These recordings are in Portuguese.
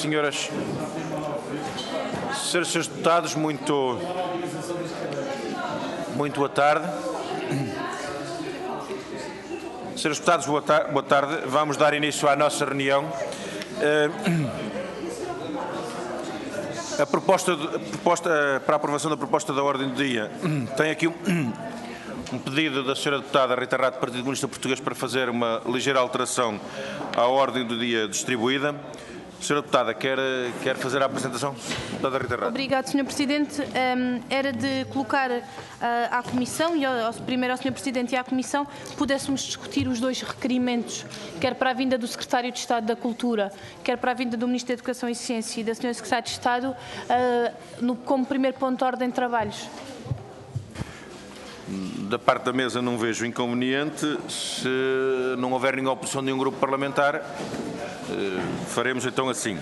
senhoras, senhores e senhores deputados, muito boa tarde. Senhores deputados, boa tarde. Vamos dar início à nossa reunião. A proposta para a aprovação da proposta da ordem do dia tem aqui um pedido da senhora deputada Rita Rato, do Partido Comunista Português, para fazer uma ligeira alteração à ordem do dia distribuída. Senhora deputada, quer fazer a apresentação? Deputada Rita Rato. Obrigado, Sr. Presidente. Era de colocar à Comissão, e primeiro ao Sr. Presidente e à Comissão, pudéssemos discutir os dois requerimentos, quer para a vinda do Secretário de Estado da Cultura, quer para a vinda do Ministro da Educação e Ciência e da Sra. Secretária de Estado, como primeiro ponto de ordem de trabalhos. Da parte da mesa não vejo inconveniente. Se não houver nenhuma oposição de nenhum grupo parlamentar, faremos então assim.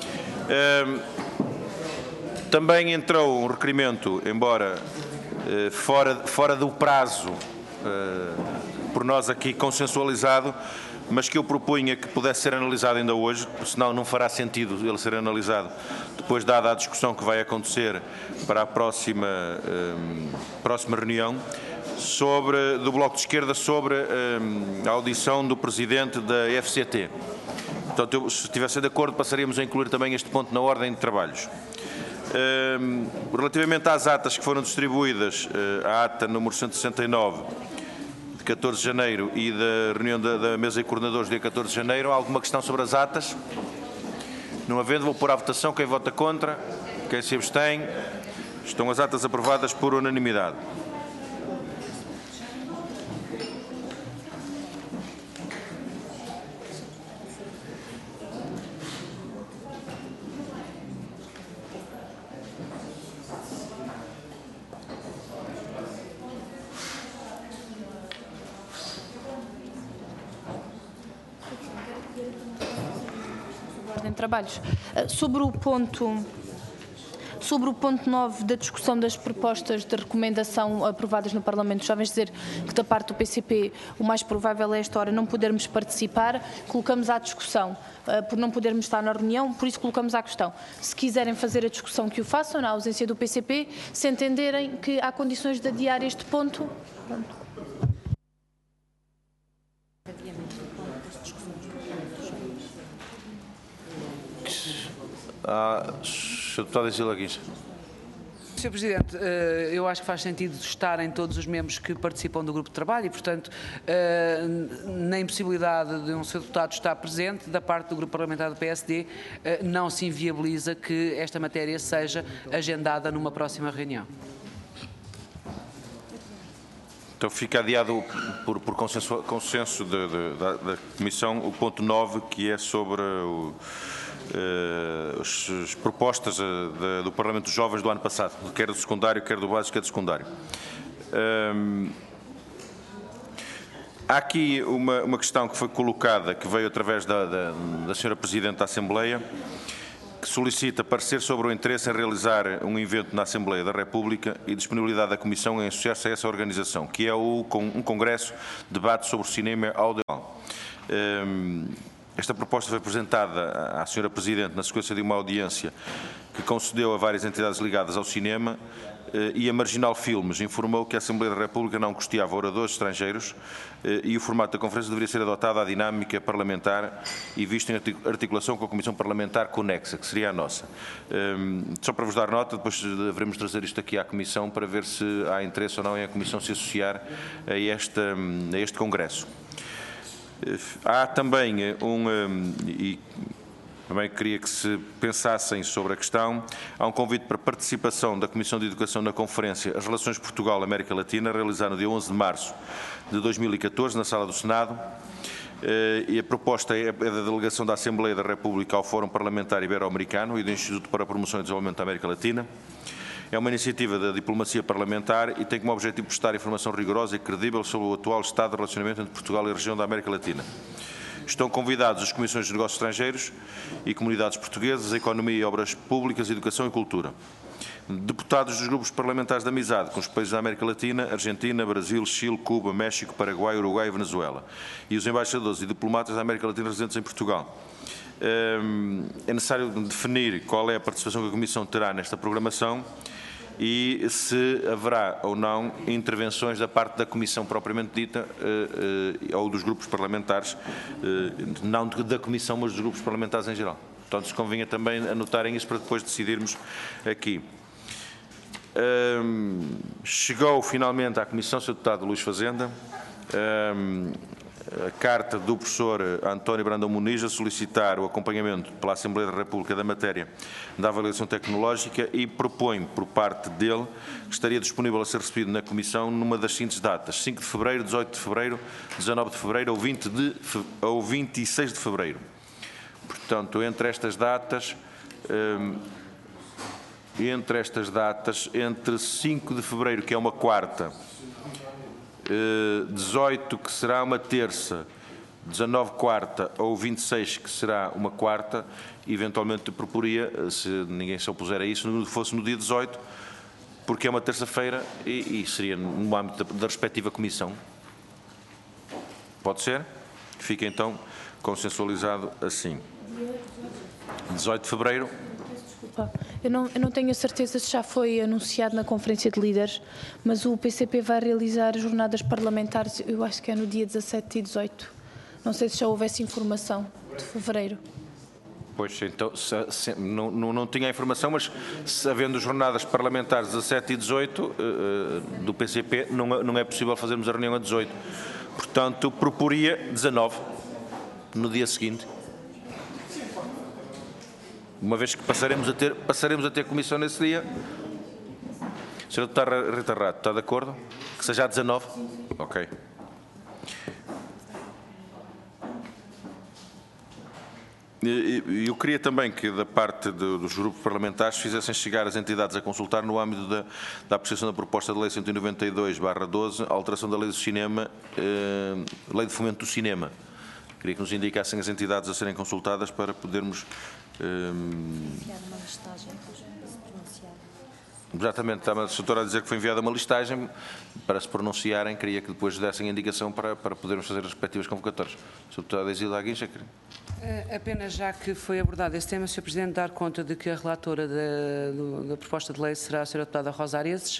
Também entrou um requerimento, embora fora do prazo, por nós aqui consensualizado, mas que eu propunha que pudesse ser analisado ainda hoje, senão não fará sentido ele ser analisado depois, dada a discussão que vai acontecer para a próxima reunião, do Bloco de Esquerda, sobre a audição do Presidente da FCT. Portanto, se estivessem de acordo, passaríamos a incluir também este ponto na ordem de trabalhos. Relativamente às atas que foram distribuídas, a ata número 169, de 14 de janeiro, e da reunião da mesa de coordenadores, dia 14 de janeiro, há alguma questão sobre as atas? Não havendo, vou pôr à votação. Quem vota contra? Quem se abstém? Estão as atas aprovadas por unanimidade. Trabalhos. Sobre o ponto 9 da discussão das propostas de recomendação aprovadas no Parlamento, já vens dizer que da parte do PCP o mais provável é esta hora não podermos participar, colocamos à discussão, por não podermos estar na reunião, por isso colocamos à questão. Se quiserem fazer a discussão, que o façam, na ausência do PCP, se entenderem que há condições de adiar este ponto. Pronto. Sr. Deputado Isila Guincha. Sr. Presidente, eu acho que faz sentido estarem todos os membros que participam do grupo de trabalho e, portanto, na impossibilidade de um Sr. Deputado estar presente, da parte do grupo parlamentar do PSD, não se inviabiliza que esta matéria seja agendada numa próxima reunião. Então fica adiado por consenso da Comissão o ponto 9, que é sobre as propostas do Parlamento dos Jovens do ano passado, quer do secundário, quer do básico, quer do secundário. Há aqui uma questão que foi colocada, que veio através da Sra. Presidente da Assembleia, que solicita parecer sobre o interesse em realizar um evento na Assembleia da República e disponibilidade da Comissão em associar-se a essa organização, que é um congresso de debate sobre o cinema audiovisual. Esta proposta foi apresentada à Sra. Presidente na sequência de uma audiência que concedeu a várias entidades ligadas ao cinema, e a Marginal Filmes informou que a Assembleia da República não custeava oradores estrangeiros e o formato da conferência deveria ser adotado à dinâmica parlamentar e visto em articulação com a Comissão Parlamentar conexa, que seria a nossa. Só para vos dar nota, depois devemos trazer isto aqui à Comissão para ver se há interesse ou não em a Comissão se associar a este congresso. Há também e também queria que se pensassem sobre a questão, há um convite para participação da Comissão de Educação na Conferência As Relações Portugal-América Latina, realizada no dia 11 de março de 2014, na Sala do Senado, e a proposta é da delegação da Assembleia da República ao Fórum Parlamentar Ibero-Americano e do Instituto para a Promoção e Desenvolvimento da América Latina. É uma iniciativa da diplomacia parlamentar e tem como objetivo prestar informação rigorosa e credível sobre o atual estado de relacionamento entre Portugal e a região da América Latina. Estão convidados as Comissões de Negócios Estrangeiros e Comunidades Portuguesas, Economia e Obras Públicas, Educação e Cultura. Deputados dos grupos parlamentares de amizade com os países da América Latina, Argentina, Brasil, Chile, Cuba, México, Paraguai, Uruguai e Venezuela. E os embaixadores e diplomatas da América Latina residentes em Portugal. é necessário definir qual é a participação que a Comissão terá nesta programação e se haverá ou não intervenções da parte da Comissão propriamente dita ou dos grupos parlamentares, não da Comissão, mas dos grupos parlamentares em geral. Portanto, se convinha também anotarem isso para depois decidirmos aqui. Chegou finalmente à Comissão, Sr. Deputado Luís Fazenda, a carta do professor António Brandão Muniz a solicitar o acompanhamento pela Assembleia da República da matéria da avaliação tecnológica e propõe por parte dele que estaria disponível a ser recebido na Comissão numa das seguintes datas: 5 de fevereiro, 18 de fevereiro, 19 de fevereiro ou 26 de fevereiro. Portanto, entre estas datas, entre 5 de fevereiro, que é uma quarta, 18, que será uma terça, 19, quarta, ou 26, que será uma quarta, eventualmente proporia, se ninguém se opuser a isso, fosse no dia 18, porque é uma terça-feira e seria no âmbito da respectiva comissão. Pode ser? Fica então consensualizado assim. 18 de fevereiro. Desculpa, eu não tenho a certeza se já foi anunciado na Conferência de Líderes, mas o PCP vai realizar jornadas parlamentares, eu acho que é no dia 17 e 18. Não sei se já houve essa informação de fevereiro. Pois, então, não tinha a informação, mas se havendo jornadas parlamentares 17 e 18 do PCP, não é possível fazermos a reunião a 18. Portanto, proporia 19, no dia seguinte. Uma vez que passaremos a ter comissão nesse dia. Sra. Deputada Rita Rato, está de acordo? Que seja a 19? Ok. Eu queria também que, da parte dos grupos parlamentares, fizessem chegar as entidades a consultar no âmbito da apreciação da proposta de lei 192/12, a alteração da lei do cinema, lei de fomento do cinema. Queria que nos indicassem as entidades a serem consultadas para podermos... enviar uma listagem para se pronunciar. Exatamente, estava a doutora a dizer que foi enviada uma listagem para se pronunciarem. Queria que depois dessem a indicação para podermos fazer as respectivas convocatórias. Sra. Deputada Isilda Aguincha. Apenas já que foi abordado esse tema, Sr. Presidente, dar conta de que a relatora da proposta de lei será a Sra. Deputada Rosa Areces,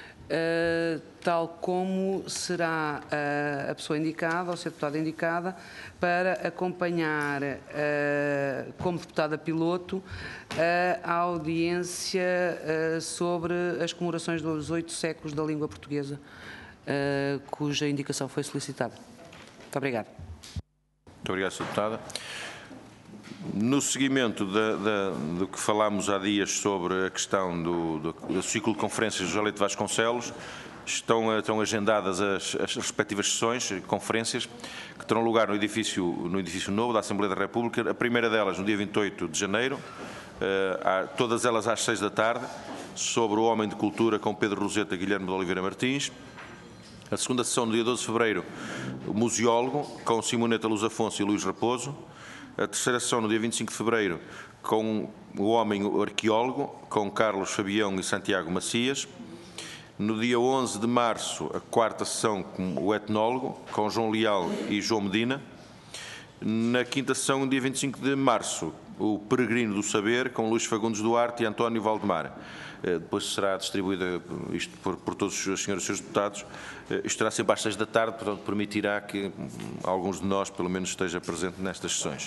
tal como será a pessoa indicada, ou a deputada indicada, para acompanhar, como deputada piloto, a audiência sobre as comemorações dos 8 séculos da língua portuguesa, cuja indicação foi solicitada. Muito obrigado. Muito obrigado, Sra. Deputada. No seguimento do que falámos há dias sobre a questão do ciclo de conferências de José Leite Vasconcelos, estão agendadas as respectivas sessões, conferências, que terão lugar no edifício novo da Assembleia da República. A primeira delas no dia 28 de janeiro, todas elas às 6 da tarde, sobre o homem de cultura com Pedro Roseta e Guilherme de Oliveira Martins. A segunda sessão no dia 12 de fevereiro, o museólogo, com Simoneta Luz Afonso e Luís Raposo. A terceira sessão no dia 25 de fevereiro, com o homem arqueólogo, com Carlos Fabião e Santiago Macias. No dia 11 de março, a quarta sessão com o etnólogo, com João Leal e João Medina. Na quinta sessão, no dia 25 de março, o Peregrino do Saber, com Luís Fagundes Duarte e António Valdemar. Depois será distribuída isto por todos os senhores e seus deputados. Isto será sempre às 6 da tarde, portanto permitirá que alguns de nós, pelo menos, esteja presente nestas sessões.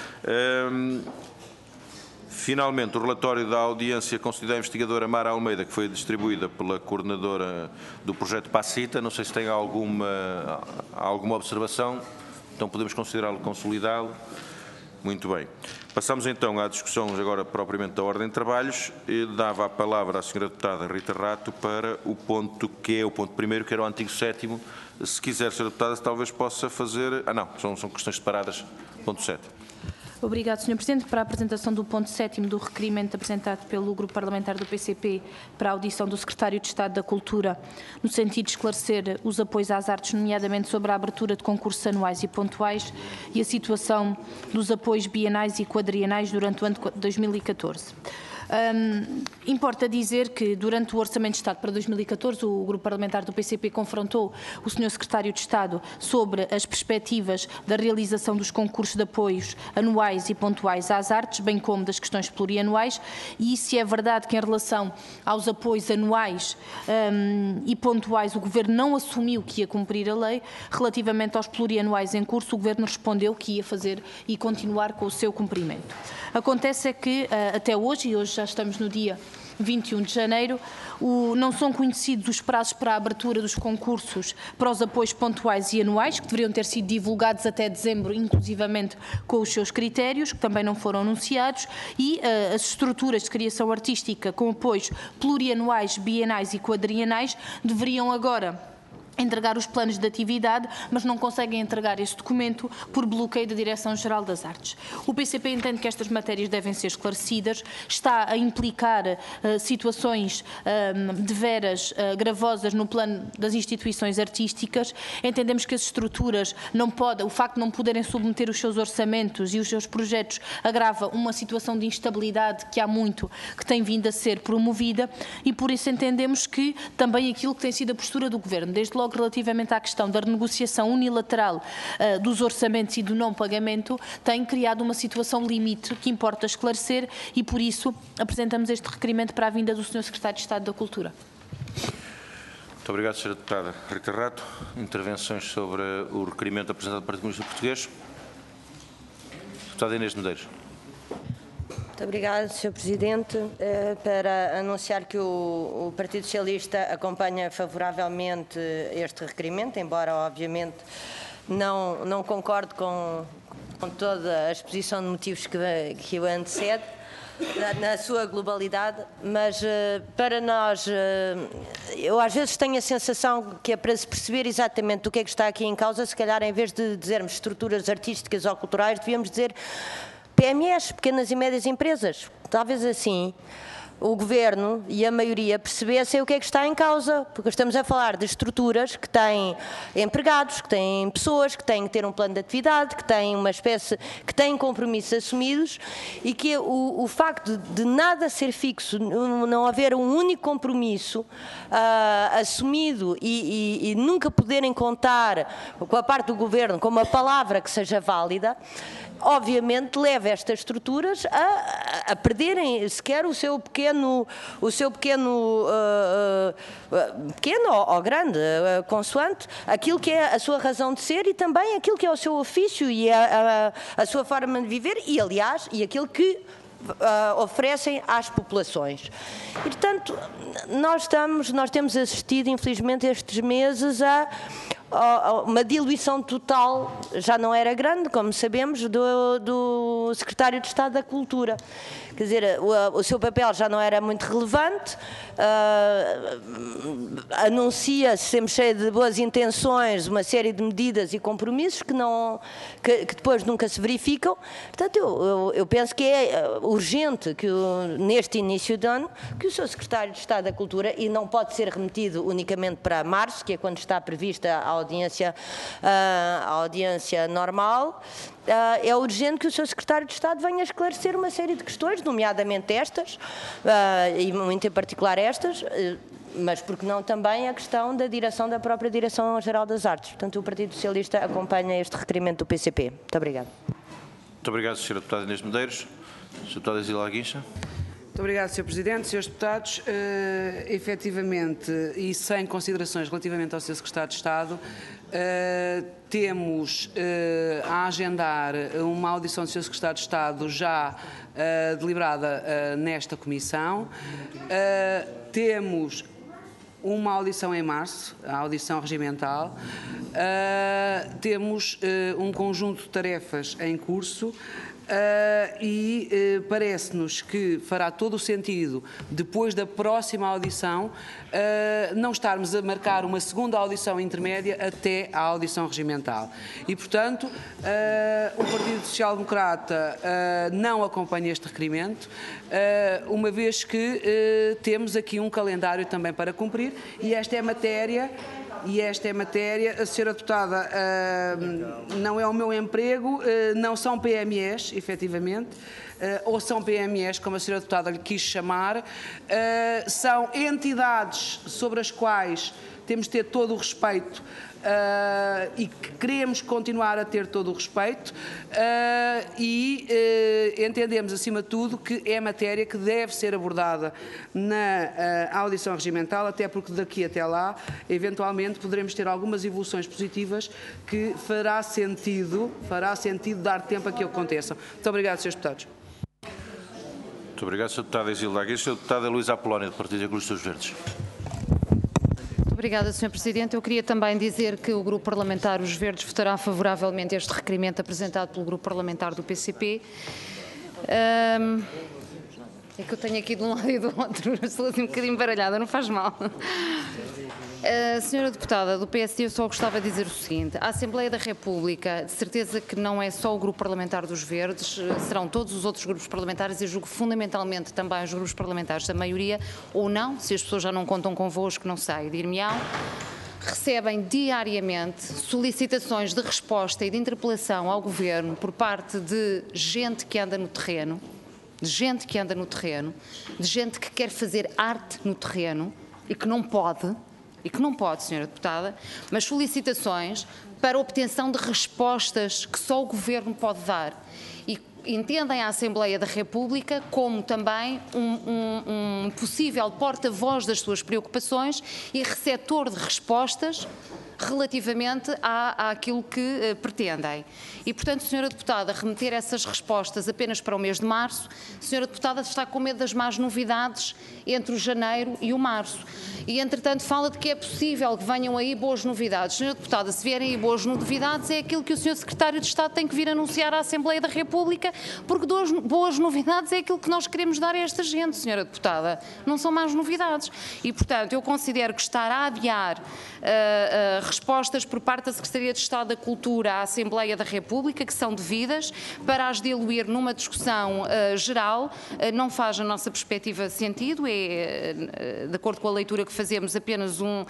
Finalmente, o relatório da audiência concedida à investigadora Mara Almeida, que foi distribuída pela coordenadora do projeto PACITA. Não sei se tem alguma observação, então podemos considerá-lo consolidado. Muito bem. Passamos então à discussão agora propriamente da ordem de trabalhos. E dava a palavra à Sra. Deputada Rita Rato para o ponto que é o ponto primeiro, que era o antigo 7º. Se quiser, Sra. Deputada, talvez possa fazer... não, são questões separadas. Ponto 7. Obrigado, Sr. Presidente. Para a apresentação do ponto 7º do requerimento apresentado pelo Grupo Parlamentar do PCP para a audição do Secretário de Estado da Cultura, no sentido de esclarecer os apoios às artes, nomeadamente sobre a abertura de concursos anuais e pontuais e a situação dos apoios bienais e quadrienais durante o ano de 2014. Importa dizer que durante o Orçamento de Estado para 2014 o Grupo Parlamentar do PCP confrontou o Sr. Secretário de Estado sobre as perspectivas da realização dos concursos de apoios anuais e pontuais às artes, bem como das questões plurianuais, e se é verdade que em relação aos apoios anuais e pontuais o Governo não assumiu que ia cumprir a lei, relativamente aos plurianuais em curso o Governo respondeu que ia fazer e continuar com o seu cumprimento. Acontece é que até hoje, e hoje já estamos no dia 21 de janeiro, não são conhecidos os prazos para a abertura dos concursos para os apoios pontuais e anuais, que deveriam ter sido divulgados até dezembro, inclusivamente com os seus critérios, que também não foram anunciados, e as estruturas de criação artística com apoios plurianuais, bienais e quadrienais deveriam agora entregar os planos de atividade, mas não conseguem entregar esse documento por bloqueio da Direção-Geral das Artes. O PCP entende que estas matérias devem ser esclarecidas, está a implicar situações de veras gravosas no plano das instituições artísticas. Entendemos que as estruturas não podem, o facto de não poderem submeter os seus orçamentos e os seus projetos agrava uma situação de instabilidade que há muito que tem vindo a ser promovida e por isso entendemos que também aquilo que tem sido a postura do Governo, desde logo relativamente à questão da renegociação unilateral dos orçamentos e do não pagamento, tem criado uma situação limite que importa esclarecer e, por isso, apresentamos este requerimento para a vinda do Sr. Secretário de Estado da Cultura. Muito obrigado, Sra. Deputada Rita Rato. Intervenções sobre o requerimento apresentado pelo Partido Comunista Português. Deputada Inês de Medeiros. Muito obrigada, Sr. Presidente. Para anunciar que o Partido Socialista acompanha favoravelmente este requerimento, embora, obviamente, não concorde com toda a exposição de motivos que o antecede, na sua globalidade, mas para nós, eu às vezes tenho a sensação que é para se perceber exatamente o que é que está aqui em causa, se calhar em vez de dizermos estruturas artísticas ou culturais, devíamos dizer PMEs, pequenas e médias empresas. Talvez assim o Governo e a maioria percebessem o que é que está em causa, porque estamos a falar de estruturas que têm empregados, que têm pessoas, que têm que ter um plano de atividade, que têm uma espécie, que têm compromissos assumidos e que o facto de nada ser fixo, não haver um único compromisso assumido e nunca poderem contar com a parte do Governo com uma palavra que seja válida, obviamente leva estas estruturas a perderem sequer o seu pequeno ou grande, consoante aquilo que é a sua razão de ser e também aquilo que é o seu ofício e a sua forma de viver e, aliás, e aquilo que oferecem às populações. E, portanto, nós temos assistido, infelizmente, estes meses a uma diluição total, já não era grande, como sabemos, do Secretário de Estado da Cultura. Quer dizer, o seu papel já não era muito relevante, anuncia-se sempre cheio de boas intenções uma série de medidas e compromissos que depois nunca se verificam. Portanto, eu penso que é urgente que neste início de ano que o seu Secretário de Estado da Cultura, e não pode ser remetido unicamente para março, que é quando está prevista a audiência normal, é urgente que o seu Secretário de Estado venha esclarecer uma série de questões, nomeadamente estas, e muito em particular estas, mas porque não também a questão da própria Direção-Geral das Artes. Portanto, o Partido Socialista acompanha este requerimento do PCP. Muito obrigado. Muito obrigado, Sra. Deputada Inês de Medeiros. Sra. Deputada Zila Guincha. Muito obrigado, Sr. Presidente. Srs. Deputados, efetivamente, e sem considerações relativamente ao Sr. Secretário de Estado, temos a agendar uma audição do Sr. Secretário de Estado já deliberada nesta Comissão. Temos uma audição em março, a audição regimental. Temos um conjunto de tarefas em curso. Parece-nos que fará todo o sentido, depois da próxima audição, não estarmos a marcar uma segunda audição intermédia até à audição regimental. E, portanto, o Partido Social Democrata não acompanha este requerimento, uma vez que temos aqui um calendário também para cumprir e esta é matéria e esta é a matéria, a senhora deputada, não é o meu emprego, não são PMEs, efetivamente, ou são PMEs, como a senhora deputada lhe quis chamar, são entidades sobre as quais temos de ter todo o respeito e que queremos continuar a ter todo o respeito e entendemos, acima de tudo, que é matéria que deve ser abordada na audição regimental, até porque daqui até lá, eventualmente, poderemos ter algumas evoluções positivas que fará sentido dar tempo a que aconteçam. Muito obrigado, Srs. Deputados. Muito obrigado, Sra. Deputada Isilda Aguirre. Sra. Deputada Luísa Apolónia, do Partido Ecologista dos Verdes. Obrigada, Sr. Presidente. Eu queria também dizer que o Grupo Parlamentar Os Verdes votará favoravelmente este requerimento apresentado pelo Grupo Parlamentar do PCP. É que eu tenho aqui de um lado e do outro, estou assim um bocadinho baralhada, não faz mal. Senhora Deputada do PSD, eu só gostava de dizer o seguinte: a Assembleia da República, de certeza que não é só o Grupo Parlamentar dos Verdes, serão todos os outros grupos parlamentares e julgo fundamentalmente também os grupos parlamentares da maioria, ou não, se as pessoas já não contam convosco, não sei, dir-me-ão, recebem diariamente solicitações de resposta e de interpelação ao Governo por parte de gente que anda no terreno, de gente que quer fazer arte no terreno e que não pode, Senhora Deputada, mas solicitações para obtenção de respostas que só o Governo pode dar. E entendem a Assembleia da República como também um possível porta-voz das suas preocupações e receptor de respostas relativamente àquilo que pretendem. E, portanto, Senhora Deputada, remeter essas respostas apenas para o mês de março, Senhora Deputada está com medo das más novidades entre o janeiro e o março. E, entretanto, fala de que é possível que venham aí boas novidades. Senhora Deputada, se vierem aí boas novidades, é aquilo que o Sr. Secretário de Estado tem que vir anunciar à Assembleia da República, porque boas novidades é aquilo que nós queremos dar a esta gente, Senhora Deputada. Não são más novidades. E, portanto, eu considero que estar a adiar respostas por parte da Secretaria de Estado da Cultura à Assembleia da República, que são devidas, para as diluir numa discussão geral, não faz, na nossa perspectiva, sentido, é, de acordo com a leitura que fazemos, apenas um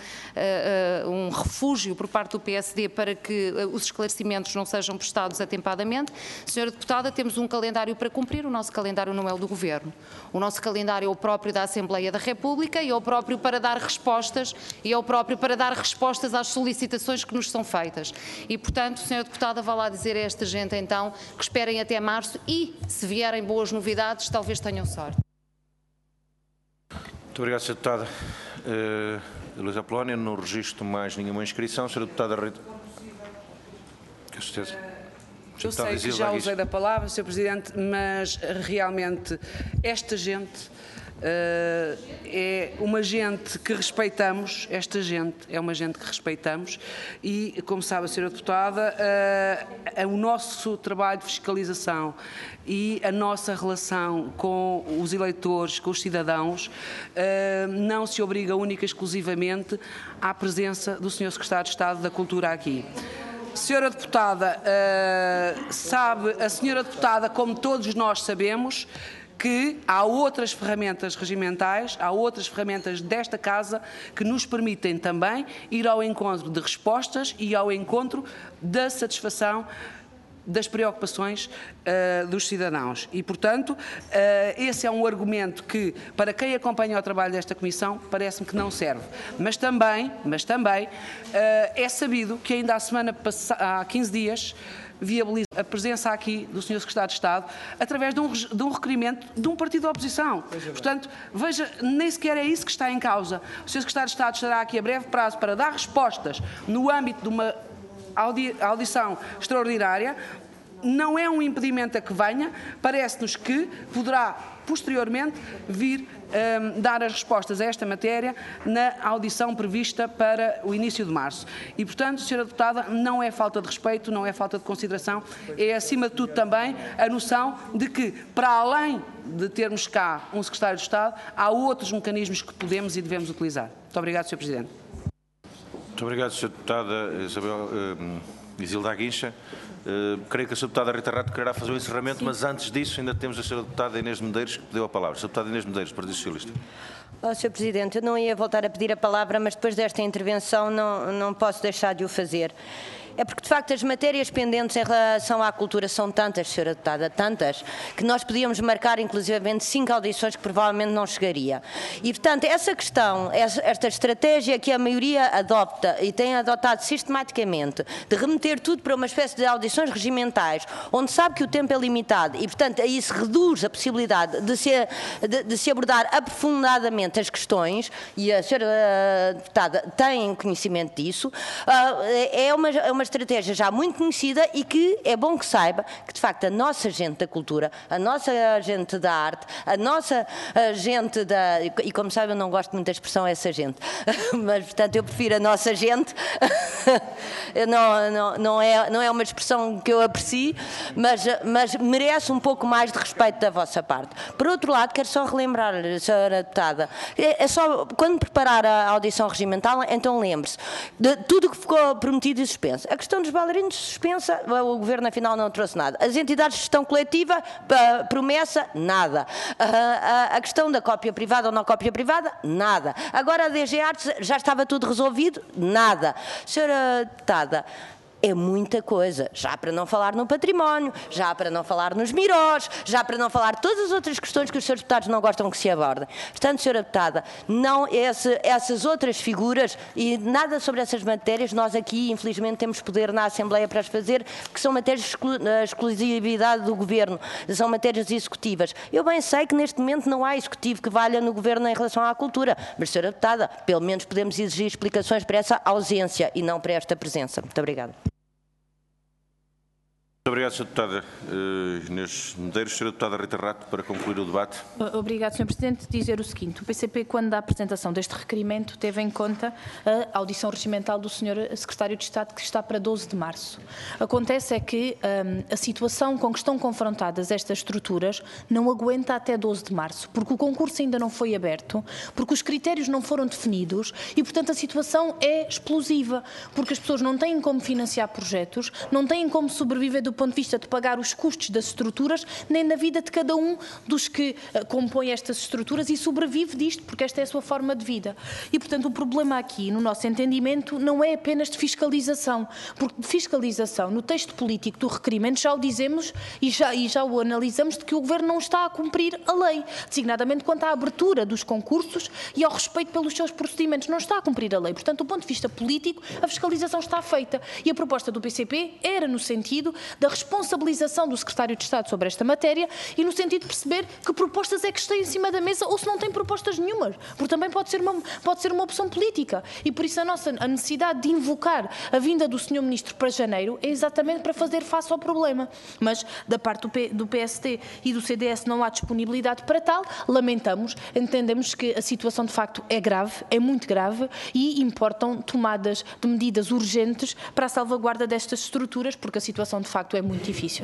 refúgio por parte do PSD para que os esclarecimentos não sejam prestados atempadamente. Senhora Deputada, temos um calendário para cumprir, o nosso calendário não é o do Governo. O nosso calendário é o próprio da Assembleia da República e é o próprio para dar respostas, às solicitações que nos são feitas. E, portanto, Senhora Deputada, vá lá dizer a esta gente, então, que esperem até março e, se vierem boas novidades, talvez tenham sorte. Muito obrigado, Sra. Deputada Luísa Apolónia. Não registro mais nenhuma inscrição. Sra. Deputada Rita. Com certeza. Eu sei que já usei da palavra, Sr. Presidente, mas realmente esta gente é uma gente que respeitamos, e, como sabe a Sra. Deputada, o nosso trabalho de fiscalização e a nossa relação com os eleitores, com os cidadãos, não se obriga única e exclusivamente à presença do Sr. Secretário de Estado da Cultura aqui. Senhora Deputada, sabe, a Senhora Deputada, como todos nós sabemos, que há outras ferramentas regimentais, há outras ferramentas desta Casa que nos permitem também ir ao encontro de respostas e ao encontro da satisfação das preocupações dos cidadãos. E, portanto, esse é um argumento que, para quem acompanha o trabalho desta Comissão, parece-me que não serve. Mas também é sabido que ainda há 15 dias, viabiliza a presença aqui do Sr. Secretário de Estado através de um requerimento de um partido da oposição. Portanto, veja, nem sequer é isso que está em causa. O Sr. Secretário de Estado estará aqui a breve prazo para dar respostas no âmbito de uma audição extraordinária. Não é um impedimento a que venha, parece-nos que poderá posteriormente vir dar as respostas a esta matéria na audição prevista para o início de março. E, portanto, Sra. Deputada, não é falta de respeito, não é falta de consideração, é, acima de tudo, também a noção de que, para além de termos cá um Secretário de Estado, há outros mecanismos que podemos e devemos utilizar. Muito obrigado, Sr. Presidente. Muito obrigado, Sra. Deputada Isilda Aguirre. Creio que a Sra. Deputada Rita Rato quererá fazer o encerramento, mas antes disso ainda temos a Sra. Deputada Inês Medeiros, que pediu a palavra. Sra. Deputada Inês Medeiros, Partido Socialista. Sr. Presidente, eu não ia voltar a pedir a palavra, mas depois desta intervenção não posso deixar de o fazer. É porque, de facto, as matérias pendentes em relação à cultura são tantas, Sra. Deputada, tantas, que nós podíamos marcar, inclusivamente, 5 audições que provavelmente não chegaria. E, portanto, essa questão, esta estratégia que a maioria adopta e tem adotado sistematicamente, de remeter tudo para uma espécie de audições regimentais, onde sabe que o tempo é limitado e, portanto, aí se reduz a possibilidade de se abordar aprofundadamente as questões, e a Sra. Deputada tem conhecimento disso, é uma estratégia já muito conhecida e que é bom que saiba que, de facto, a nossa gente da cultura, a nossa gente da arte, a nossa gente da... E, como sabe, eu não gosto muito da expressão essa gente, mas, portanto, eu prefiro a nossa gente. Não é uma expressão que eu aprecio, mas merece um pouco mais de respeito da vossa parte. Por outro lado, quero só relembrar, Sra. Deputada, é só, quando preparar a audição regimental, então lembre-se de tudo o que ficou prometido e suspenso. A questão dos bailarinos suspensa, o Governo afinal não trouxe nada. As entidades de gestão coletiva, promessa, nada. A questão da cópia privada ou não cópia privada, nada. Agora a DG Artes já estava tudo resolvido, nada. Sra. Deputada, é muita coisa, já para não falar no património, já para não falar nos mirós, já para não falar de todas as outras questões que os Srs. Deputados não gostam que se abordem. Portanto, Sra. Deputada, não essas outras figuras e nada sobre essas matérias, nós aqui, infelizmente, temos poder na Assembleia para as fazer, que são matérias de exclusividade do Governo, são matérias executivas. Eu bem sei que neste momento não há executivo que valha no Governo em relação à cultura, mas, Sra. Deputada, pelo menos podemos exigir explicações para essa ausência e não para esta presença. Muito obrigada. Muito obrigado, Sra. Deputada Inês Medeiros. Sra. Deputada Rita Rato, para concluir o debate. Obrigado, Sr. Presidente. Dizer o seguinte, o PCP, quando da apresentação deste requerimento, teve em conta a audição regimental do Sr. Secretário de Estado, que está para 12 de março. Acontece é que a situação com que estão confrontadas estas estruturas não aguenta até 12 de março, porque o concurso ainda não foi aberto, porque os critérios não foram definidos e, portanto, a situação é explosiva, porque as pessoas não têm como financiar projetos, não têm como sobreviver do ponto de vista de pagar os custos das estruturas, nem na vida de cada um dos que compõem estas estruturas e sobrevive disto, porque esta é a sua forma de vida. E, portanto, o problema aqui, no nosso entendimento, não é apenas de fiscalização, porque de fiscalização, no texto político do requerimento, já o dizemos e já o analisamos de que o Governo não está a cumprir a lei, designadamente quanto à abertura dos concursos e ao respeito pelos seus procedimentos. Não está a cumprir a lei. Portanto, do ponto de vista político, a fiscalização está feita. E a proposta do PCP era no sentido da responsabilização do Secretário de Estado sobre esta matéria e no sentido de perceber que propostas é que estão em cima da mesa ou se não tem propostas nenhumas, porque também pode ser uma opção política. E por isso a necessidade de invocar a vinda do Sr. Ministro para janeiro é exatamente para fazer face ao problema. Mas da parte do PSD e do CDS não há disponibilidade para tal, lamentamos, entendemos que a situação de facto é grave, é muito grave e importam tomadas de medidas urgentes para a salvaguarda destas estruturas, porque a situação de facto é muito difícil.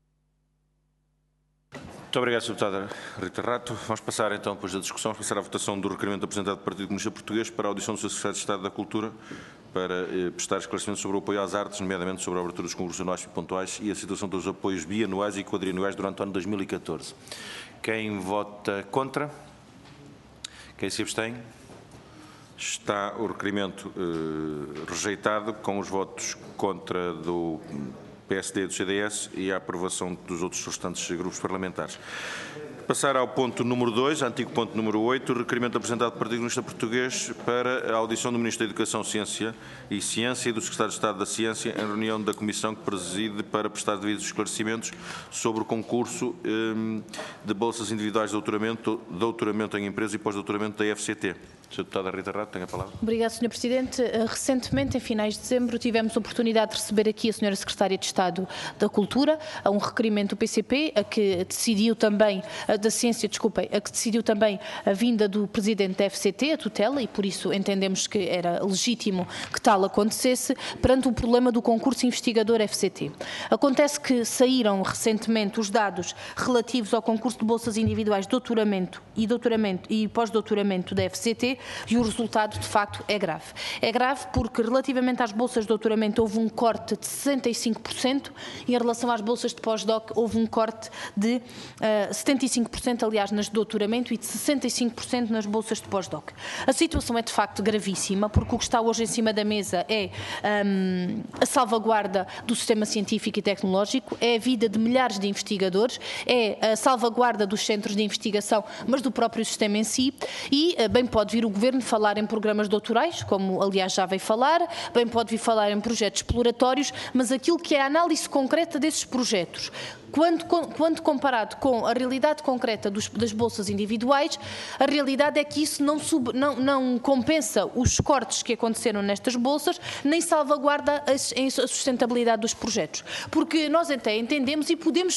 Muito obrigado, Sra. Deputada Rita Rato. Vamos passar então, depois da discussão, vamos passar à votação do requerimento apresentado pelo Partido Comunista Português para a audição do Sr. Secretário de Estado da Cultura para prestar esclarecimentos sobre o apoio às artes, nomeadamente sobre a abertura dos concursos anuais e pontuais e a situação dos apoios bianuais e quadrianuais durante o ano 2014. Quem vota contra? Quem se abstém? Está o requerimento rejeitado com os votos contra do PSD e do CDS e a aprovação dos outros restantes grupos parlamentares. Passar ao ponto número 2, antigo ponto número 8, o requerimento apresentado pelo Partido Comunista Português para a audição do Ministro da Educação, Ciência e do Secretário de Estado da Ciência em reunião da Comissão que preside para prestar devidos esclarecimentos sobre o concurso de bolsas individuais de doutoramento em empresa e pós-doutoramento da FCT. Sra. Deputada Rita Rato, tem a palavra. Obrigada, Sr. Presidente. Recentemente, em finais de dezembro, tivemos a oportunidade de receber aqui a Sra. Secretária de Estado da Cultura, a um requerimento do PCP, a que decidiu também, da Ciência, desculpem, a que decidiu também a vinda do Presidente da FCT, a tutela, e por isso entendemos que era legítimo que tal acontecesse, perante o problema do concurso investigador FCT. Acontece que saíram recentemente os dados relativos ao concurso de bolsas individuais de doutoramento e pós-doutoramento da FCT, e o resultado, de facto, é grave. É grave porque, relativamente às bolsas de doutoramento, houve um corte de 65% e, em relação às bolsas de pós-doc, houve um corte de 75%, aliás, nas de doutoramento e de 65% nas bolsas de pós-doc. A situação é, de facto, gravíssima, porque o que está hoje em cima da mesa é a salvaguarda do sistema científico e tecnológico, é a vida de milhares de investigadores, é a salvaguarda dos centros de investigação, mas do próprio sistema em si, e bem pode vir o Governo falar em programas doutorais, como aliás já veio falar, bem pode vir falar em projetos exploratórios, mas aquilo que é a análise concreta desses projetos, quando comparado com a realidade concreta das bolsas individuais, a realidade é que isso não compensa os cortes que aconteceram nestas bolsas, nem salvaguarda a sustentabilidade dos projetos. Porque nós até entendemos e podemos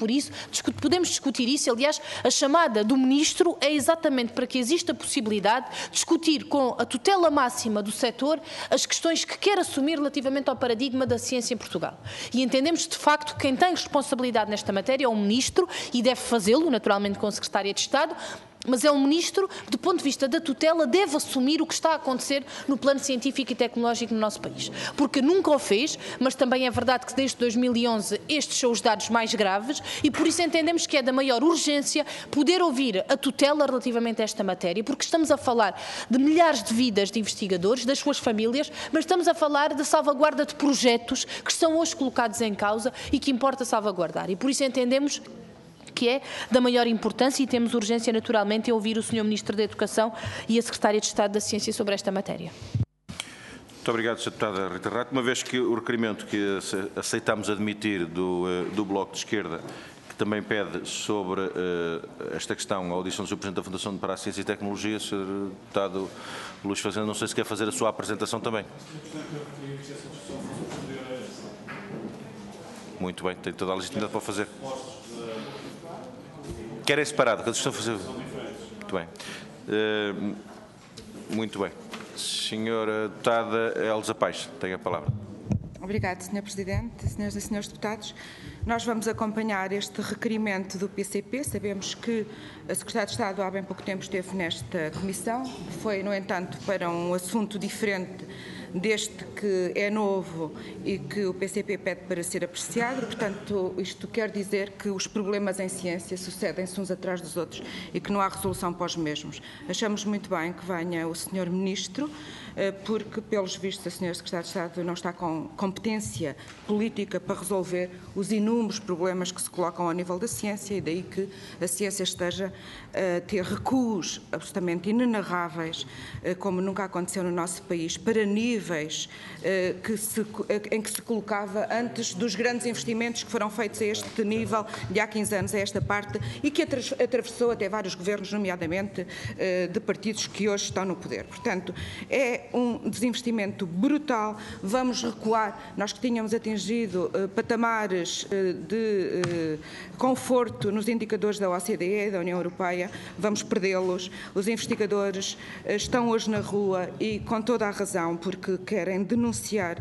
discutir isso, aliás, a chamada do Ministro é exatamente para que exista a possibilidade de discutir com a tutela máxima do setor as questões que quer assumir relativamente ao paradigma da ciência em Portugal. E entendemos, de facto, que quem tem responsabilidade nesta matéria é o Ministro e deve fazê-lo, naturalmente, com a Secretária de Estado, mas é o Ministro, do ponto de vista da tutela, deve assumir o que está a acontecer no plano científico e tecnológico no nosso país. Porque nunca o fez, mas também é verdade que desde 2011 estes são os dados mais graves e por isso entendemos que é da maior urgência poder ouvir a tutela relativamente a esta matéria, porque estamos a falar de milhares de vidas de investigadores, das suas famílias, mas estamos a falar da salvaguarda de projetos que estão hoje colocados em causa e que importa salvaguardar. E por isso entendemos que é da maior importância e temos urgência, naturalmente, em ouvir o Sr. Ministro da Educação e a Secretária de Estado da Ciência sobre esta matéria. Muito obrigado, Sra. Deputada Rita Rato. Uma vez que o requerimento que aceitamos admitir do Bloco de Esquerda, que também pede sobre esta questão, a audição do Sr. Presidente da Fundação para a Ciência e Tecnologia, Sr. Deputado Luís Fazenda, não sei se quer fazer a sua apresentação também. Muito bem, tem toda a legitimidade para o fazer. Querem separado, que eles estão a fazer. Muito bem. Muito bem. Senhora Deputada Elza Paes, tem a palavra. Obrigada, Sr. Presidente, Senhoras e Senhores Deputados. Nós vamos acompanhar este requerimento do PCP. Sabemos que a Secretária de Estado há bem pouco tempo esteve nesta comissão. Foi, no entanto, para um assunto diferente deste que é novo e que o PCP pede para ser apreciado. Portanto, isto quer dizer que os problemas em ciência sucedem-se uns atrás dos outros e que não há resolução para os mesmos. Achamos muito bem que venha o Sr. Ministro, porque, pelos vistos, a Sra. Secretária de Estado não está com competência política para resolver os inúmeros problemas que se colocam ao nível da ciência e daí que a ciência esteja a ter recuos absolutamente inenarráveis, como nunca aconteceu no nosso país, para níveis em que se colocava antes dos grandes investimentos que foram feitos a este nível de há 15 anos a esta parte e que atravessou até vários governos, nomeadamente de partidos que hoje estão no poder. Portanto, é um desinvestimento brutal, vamos recuar, nós que tínhamos atingido patamares de conforto nos indicadores da OCDE, da União Europeia, vamos perdê-los. Os investigadores estão hoje na rua e com toda a razão, porque querem denunciar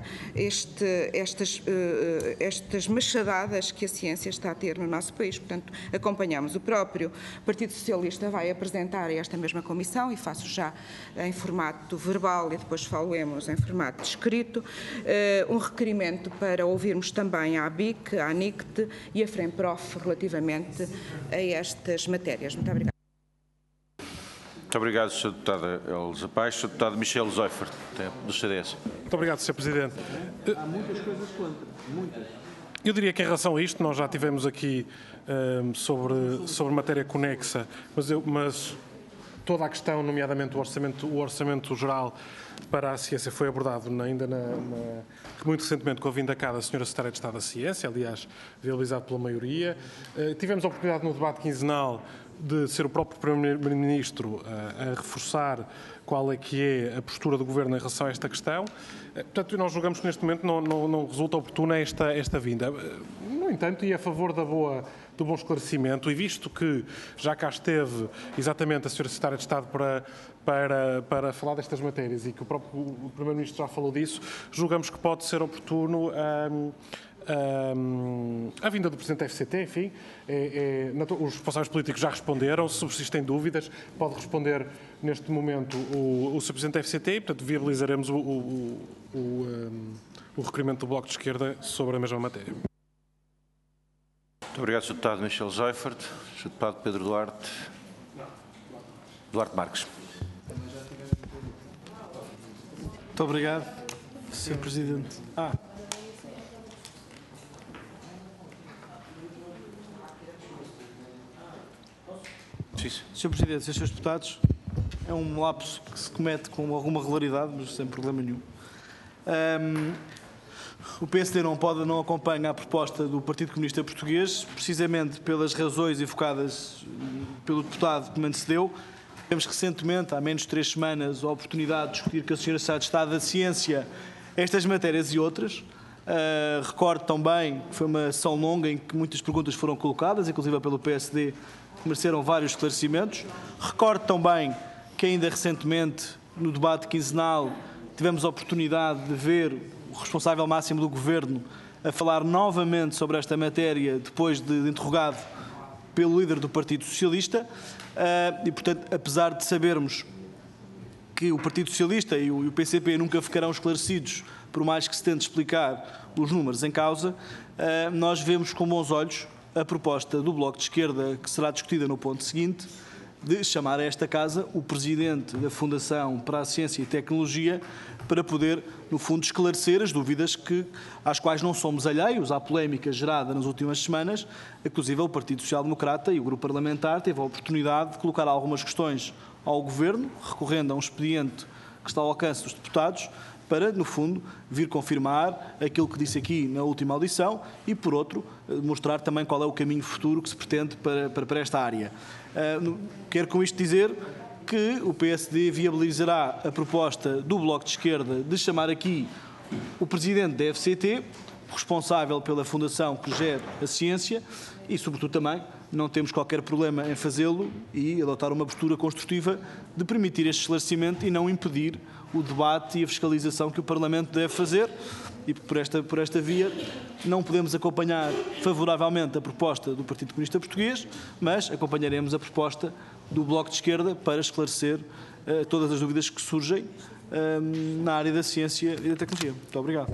estas machadadas que a ciência está a ter no nosso país. Portanto, acompanhamos. O próprio Partido Socialista vai apresentar a esta mesma comissão, e faço já em formato verbal e depois falemos em formato escrito, um requerimento para ouvirmos também a ABIC, a ANICT e a FREMPROF relativamente a estas matérias. Muito obrigada. Muito obrigado, Sra. Deputada Elza Paes. Sr. Deputado Michel Zoifert, do CDS. Muito obrigado, Sr. Presidente. Há muitas coisas contra, muitas. Eu diria que em relação a isto, nós já tivemos aqui sobre matéria conexa, mas toda a questão, nomeadamente o orçamento geral para a ciência, foi abordado ainda muito recentemente com a vinda cá da Sra. Secretária de Estado da Ciência, aliás, viabilizado pela maioria. Tivemos a oportunidade no debate quinzenal de ser o próprio Primeiro-Ministro a reforçar qual é que é a postura do Governo em relação a esta questão. Portanto, nós julgamos que neste momento não resulta oportuna esta vinda. No entanto, e a favor do bom esclarecimento, e visto que já cá esteve exatamente a Sra. Secretária de Estado para falar destas matérias e que o próprio Primeiro-Ministro já falou disso, julgamos que pode ser oportuno a vinda do Presidente da FCT, enfim, os responsáveis políticos já responderam. Se subsistem dúvidas, pode responder neste momento o Sr. Presidente da FCT e, portanto, viabilizaremos o requerimento do Bloco de Esquerda sobre a mesma matéria. Muito obrigado, Sr. Deputado Michel Seifert. Sr. Deputado Pedro Duarte Marques. Muito obrigado, Sr. Presidente. Sr. Presidente, Srs. Deputados, é um lapso que se comete com alguma regularidade, mas sem problema nenhum. O PSD não acompanha a proposta do Partido Comunista Português, precisamente pelas razões evocadas pelo deputado que me antecedeu. Tivemos recentemente, há menos de 3 semanas, a oportunidade de discutir com a Sra. Secretária de Estado da Ciência estas matérias e outras. Recordo também que foi uma sessão longa em que muitas perguntas foram colocadas, inclusive pelo PSD, que mereceram vários esclarecimentos. Recordo também que ainda recentemente, no debate quinzenal, tivemos a oportunidade de ver o responsável máximo do Governo a falar novamente sobre esta matéria, depois de interrogado pelo líder do Partido Socialista. E, portanto, apesar de sabermos que o Partido Socialista e o PCP nunca ficarão esclarecidos, por mais que se tente explicar os números em causa, nós vemos com bons olhos a proposta do Bloco de Esquerda, que será discutida no ponto seguinte, de chamar a esta Casa o Presidente da Fundação para a Ciência e Tecnologia para poder, no fundo, esclarecer as dúvidas às quais não somos alheios, à polémica gerada nas últimas semanas. Inclusive, o Partido Social Democrata e o Grupo Parlamentar teve a oportunidade de colocar algumas questões ao Governo, recorrendo a um expediente que está ao alcance dos deputados, para, no fundo, vir confirmar aquilo que disse aqui na última audição e, por outro, mostrar também qual é o caminho futuro que se pretende para esta área. Quero com isto dizer que o PSD viabilizará a proposta do Bloco de Esquerda de chamar aqui o Presidente da FCT, responsável pela fundação que gera a ciência, e, sobretudo, também não temos qualquer problema em fazê-lo e adotar uma postura construtiva de permitir este esclarecimento e não impedir o debate e a fiscalização que o Parlamento deve fazer. E por esta via não podemos acompanhar favoravelmente a proposta do Partido Comunista Português, mas acompanharemos a proposta do Bloco de Esquerda para esclarecer todas as dúvidas que surgem na área da ciência e da tecnologia. Muito obrigado.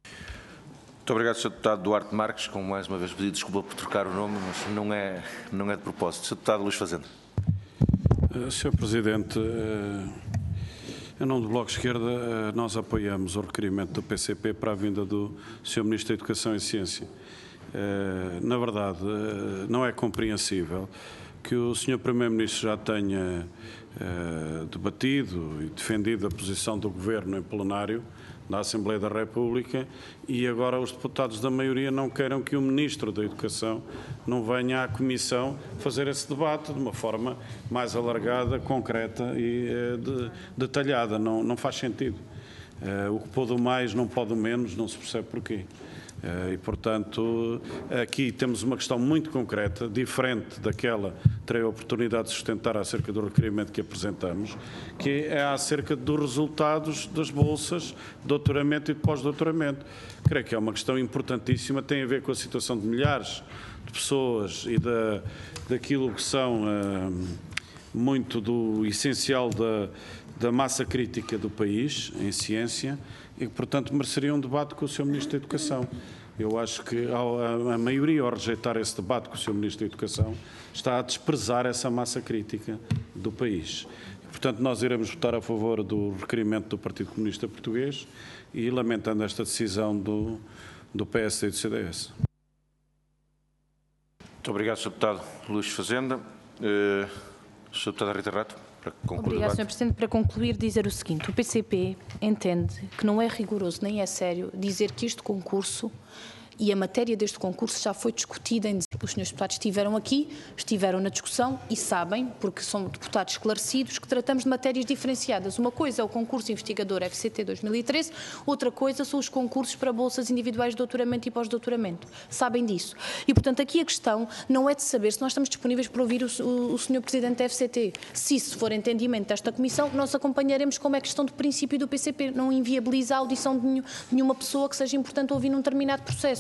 Muito obrigado, Sr. Deputado Duarte Marques, com mais uma vez pedido desculpa por trocar o nome, mas não é de propósito. Sr. Deputado Luís Fazenda. Sr. Presidente, em nome do Bloco de Esquerda, nós apoiamos o requerimento do PCP para a vinda do Sr. Ministro da Educação e Ciência. Na verdade, não é compreensível que o Sr. Primeiro-Ministro já tenha debatido e defendido a posição do Governo em plenário da Assembleia da República e agora os deputados da maioria não queiram que o Ministro da Educação não venha à Comissão fazer esse debate de uma forma mais alargada, concreta e detalhada. Não faz sentido. O que pode o mais não pode o menos, não se percebe porquê. E, portanto, aqui temos uma questão muito concreta, diferente daquela que terei a oportunidade de sustentar acerca do requerimento que apresentamos, que é acerca dos resultados das bolsas de doutoramento e de pós-doutoramento. Creio que é uma questão importantíssima, tem a ver com a situação de milhares de pessoas e daquilo que são muito do essencial da massa crítica do país em ciência e que, portanto, mereceria um debate com o Sr. Ministro da Educação. Eu acho que a maioria, ao rejeitar esse debate com o Sr. Ministro da Educação, está a desprezar essa massa crítica do país. Portanto, nós iremos votar a favor do requerimento do Partido Comunista Português e lamentando esta decisão do PSD e do CDS. Muito obrigado, Sr. Deputado Luís Fazenda. Sr. Deputada Rita Rato, para concluir o debate. Sr. Presidente. Para concluir, dizer o seguinte: o PCP entende que não é rigoroso nem é sério dizer que este concurso e a matéria deste concurso já foi discutida em dezembro. Os senhores deputados estiveram aqui, estiveram na discussão e sabem, porque são deputados esclarecidos, que tratamos de matérias diferenciadas. Uma coisa é o concurso investigador FCT 2013, outra coisa são os concursos para bolsas individuais de doutoramento e pós-doutoramento. Sabem disso. E, portanto, aqui a questão não é de saber se nós estamos disponíveis para ouvir o senhor Presidente da FCT. Se for entendimento desta Comissão, nós acompanharemos como é questão de princípio do PCP. Não inviabiliza a audição de nenhuma pessoa que seja importante ouvir num determinado processo.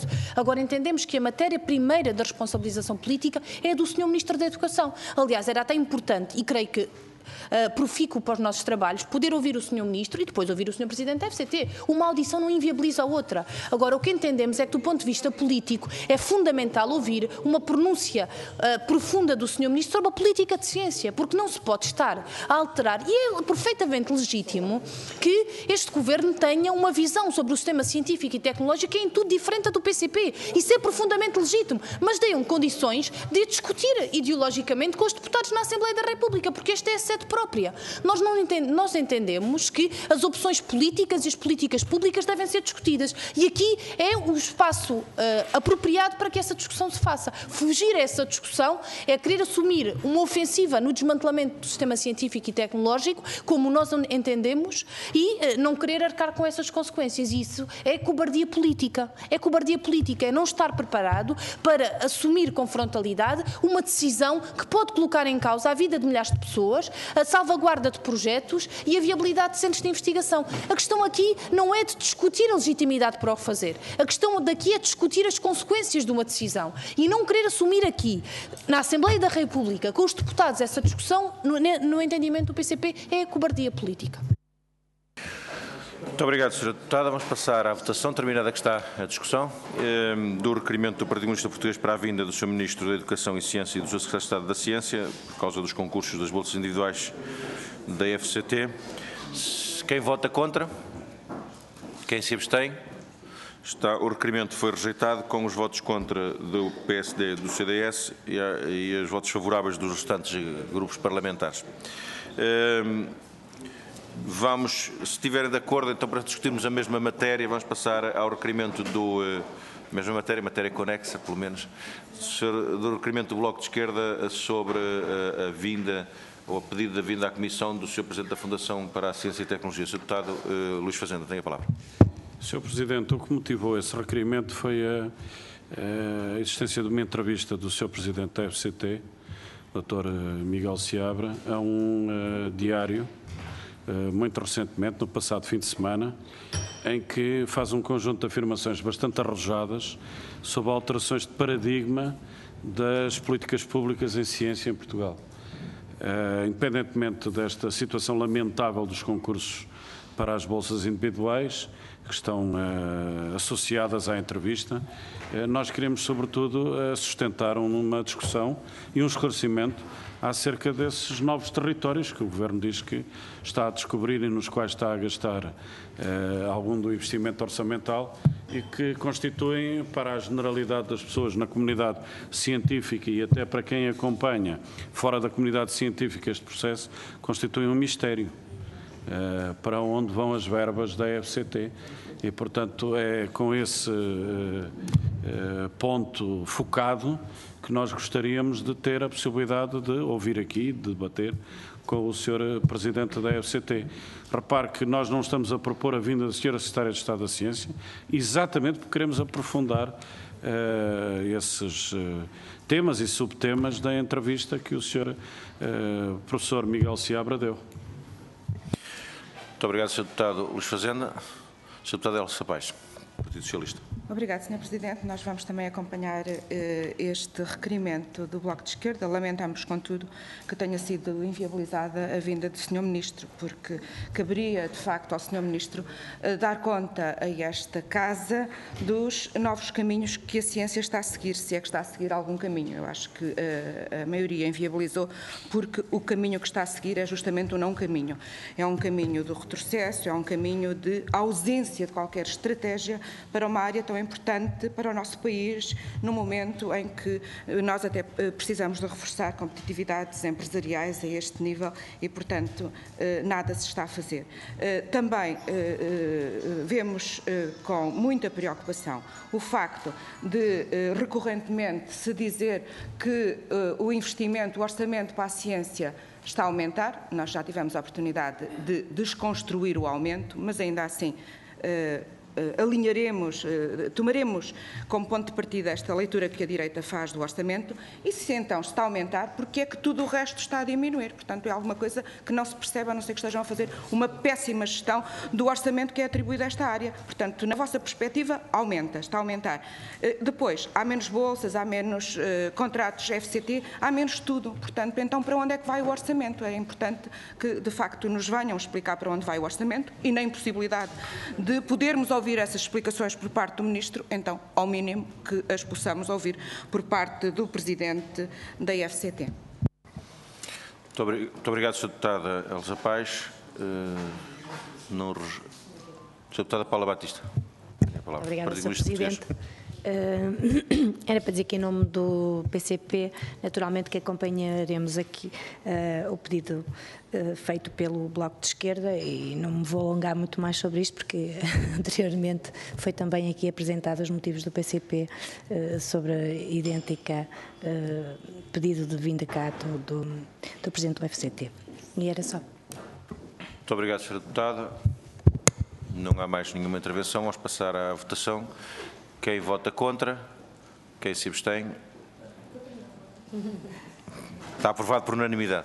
Agora entendemos que a matéria primeira da responsabilização política é a do Sr. Ministro da Educação. Aliás, era até importante, e creio que profícuo para os nossos trabalhos, poder ouvir o Sr. Ministro e depois ouvir o Sr. Presidente da FCT. Uma audição não inviabiliza a outra. Agora, o que entendemos é que, do ponto de vista político, é fundamental ouvir uma pronúncia profunda do Sr. Ministro sobre a política de ciência, porque não se pode estar a alterar. E é perfeitamente legítimo que este Governo tenha uma visão sobre o sistema científico e tecnológico que é em tudo diferente da do PCP. Isso é profundamente legítimo, mas deem condições de discutir ideologicamente com os deputados na Assembleia da República, porque este é a sede própria. Nós entendemos que as opções políticas e as políticas públicas devem ser discutidas e aqui é o espaço apropriado para que essa discussão se faça. Fugir a essa discussão é querer assumir uma ofensiva no desmantelamento do sistema científico e tecnológico, como nós entendemos, e não querer arcar com essas consequências. E isso é cobardia política. É cobardia política, é não estar preparado para assumir com frontalidade uma decisão que pode colocar em causa a vida de milhares de pessoas, a salvaguarda de projetos e a viabilidade de centros de investigação. A questão aqui não é de discutir a legitimidade para o fazer. A questão daqui é discutir as consequências de uma decisão e não querer assumir aqui, na Assembleia da República, com os deputados, essa discussão, no entendimento do PCP, é a cobardia política. Muito obrigado, Sra. Deputada. Vamos passar à votação, terminada que está a discussão do requerimento do Partido Comunista Português para a vinda do Sr. Ministro da Educação e Ciência e do Sr. Secretário de Estado da Ciência, por causa dos concursos das bolsas individuais da FCT. Quem vota contra? Quem se abstém? O requerimento foi rejeitado com os votos contra do PSD e do CDS e os votos favoráveis dos restantes grupos parlamentares. Vamos, se estiverem de acordo, então, para discutirmos a mesma matéria, vamos passar ao requerimento mesma matéria conexa, pelo menos, do requerimento do Bloco de Esquerda sobre a vinda, ou a pedido da vinda à Comissão do Sr. Presidente da Fundação para a Ciência e Tecnologia. Sr. Deputado Luís Fazenda, tem a palavra. Sr. Presidente, o que motivou esse requerimento foi a existência de uma entrevista do Sr. Presidente da FCT, Dr. Miguel Seabra, a um diário, muito recentemente, no passado fim de semana, em que faz um conjunto de afirmações bastante arrojadas sobre alterações de paradigma das políticas públicas em ciência em Portugal. Independentemente desta situação lamentável dos concursos para as bolsas individuais, que estão associadas à entrevista, nós queremos, sobretudo, sustentar uma discussão e um esclarecimento acerca desses novos territórios que o Governo diz que está a descobrir e nos quais está a gastar algum do investimento orçamental e que constituem, para a generalidade das pessoas na comunidade científica e até para quem acompanha fora da comunidade científica este processo, constituem um mistério para onde vão as verbas da FCT. E, portanto, é com esse ponto focado que nós gostaríamos de ter a possibilidade de ouvir aqui, de debater com o Sr. Presidente da FCT. Repare que nós não estamos a propor a vinda da Sra. Secretária de Estado da Ciência, exatamente porque queremos aprofundar esses temas e subtemas da entrevista que o Sr. Professor Miguel Seabra deu. Muito obrigado, Sr. Deputado Luís Fazenda. Sr. Deputado Elsa Paz, Partido Socialista. Obrigado, Sr. Presidente. Nós vamos também acompanhar este requerimento do Bloco de Esquerda. Lamentamos, contudo, que tenha sido inviabilizada a vinda do Sr. Ministro, porque caberia, de facto, ao Sr. Ministro dar conta a esta Casa dos novos caminhos que a ciência está a seguir, se é que está a seguir algum caminho. Eu acho que a maioria inviabilizou, porque o caminho que está a seguir é justamente o não caminho. É um caminho do retrocesso, é um caminho de ausência de qualquer estratégia para uma área tão importante para o nosso país, no momento em que nós até precisamos de reforçar competitividades empresariais a este nível e, portanto, nada se está a fazer. Também vemos com muita preocupação o facto de, recorrentemente, se dizer que o investimento, o orçamento para a ciência está a aumentar. Nós já tivemos a oportunidade de desconstruir o aumento, mas ainda assim tomaremos como ponto de partida esta leitura que a direita faz do orçamento e se então está a aumentar, porque é que tudo o resto está a diminuir? Portanto, é alguma coisa que não se percebe, a não ser que estejam a fazer uma péssima gestão do orçamento que é atribuído a esta área. Portanto, na vossa perspectiva, está a aumentar. Depois, há menos bolsas, há menos contratos FCT, há menos tudo. Portanto, então para onde é que vai o orçamento? É importante que, de facto, nos venham explicar para onde vai o orçamento e na impossibilidade de podermos ouvir essas explicações por parte do Ministro, então, ao mínimo, que as possamos ouvir por parte do Presidente da FCT. Muito obrigado, Sra. Deputada Elsa Paes. Sra. Deputada Paula Batista. Obrigada, Sr. Presidente. Era para dizer que, em nome do PCP, naturalmente que acompanharemos aqui o pedido feito pelo Bloco de Esquerda e não me vou alongar muito mais sobre isto porque anteriormente foi também aqui apresentado os motivos do PCP sobre a idêntica pedido de vindicato do Presidente do FCT. E era só. Muito obrigado, Sra. Deputada. Não há mais nenhuma intervenção. Vamos passar à votação. Quem vota contra? Quem se abstém? Está aprovado por unanimidade.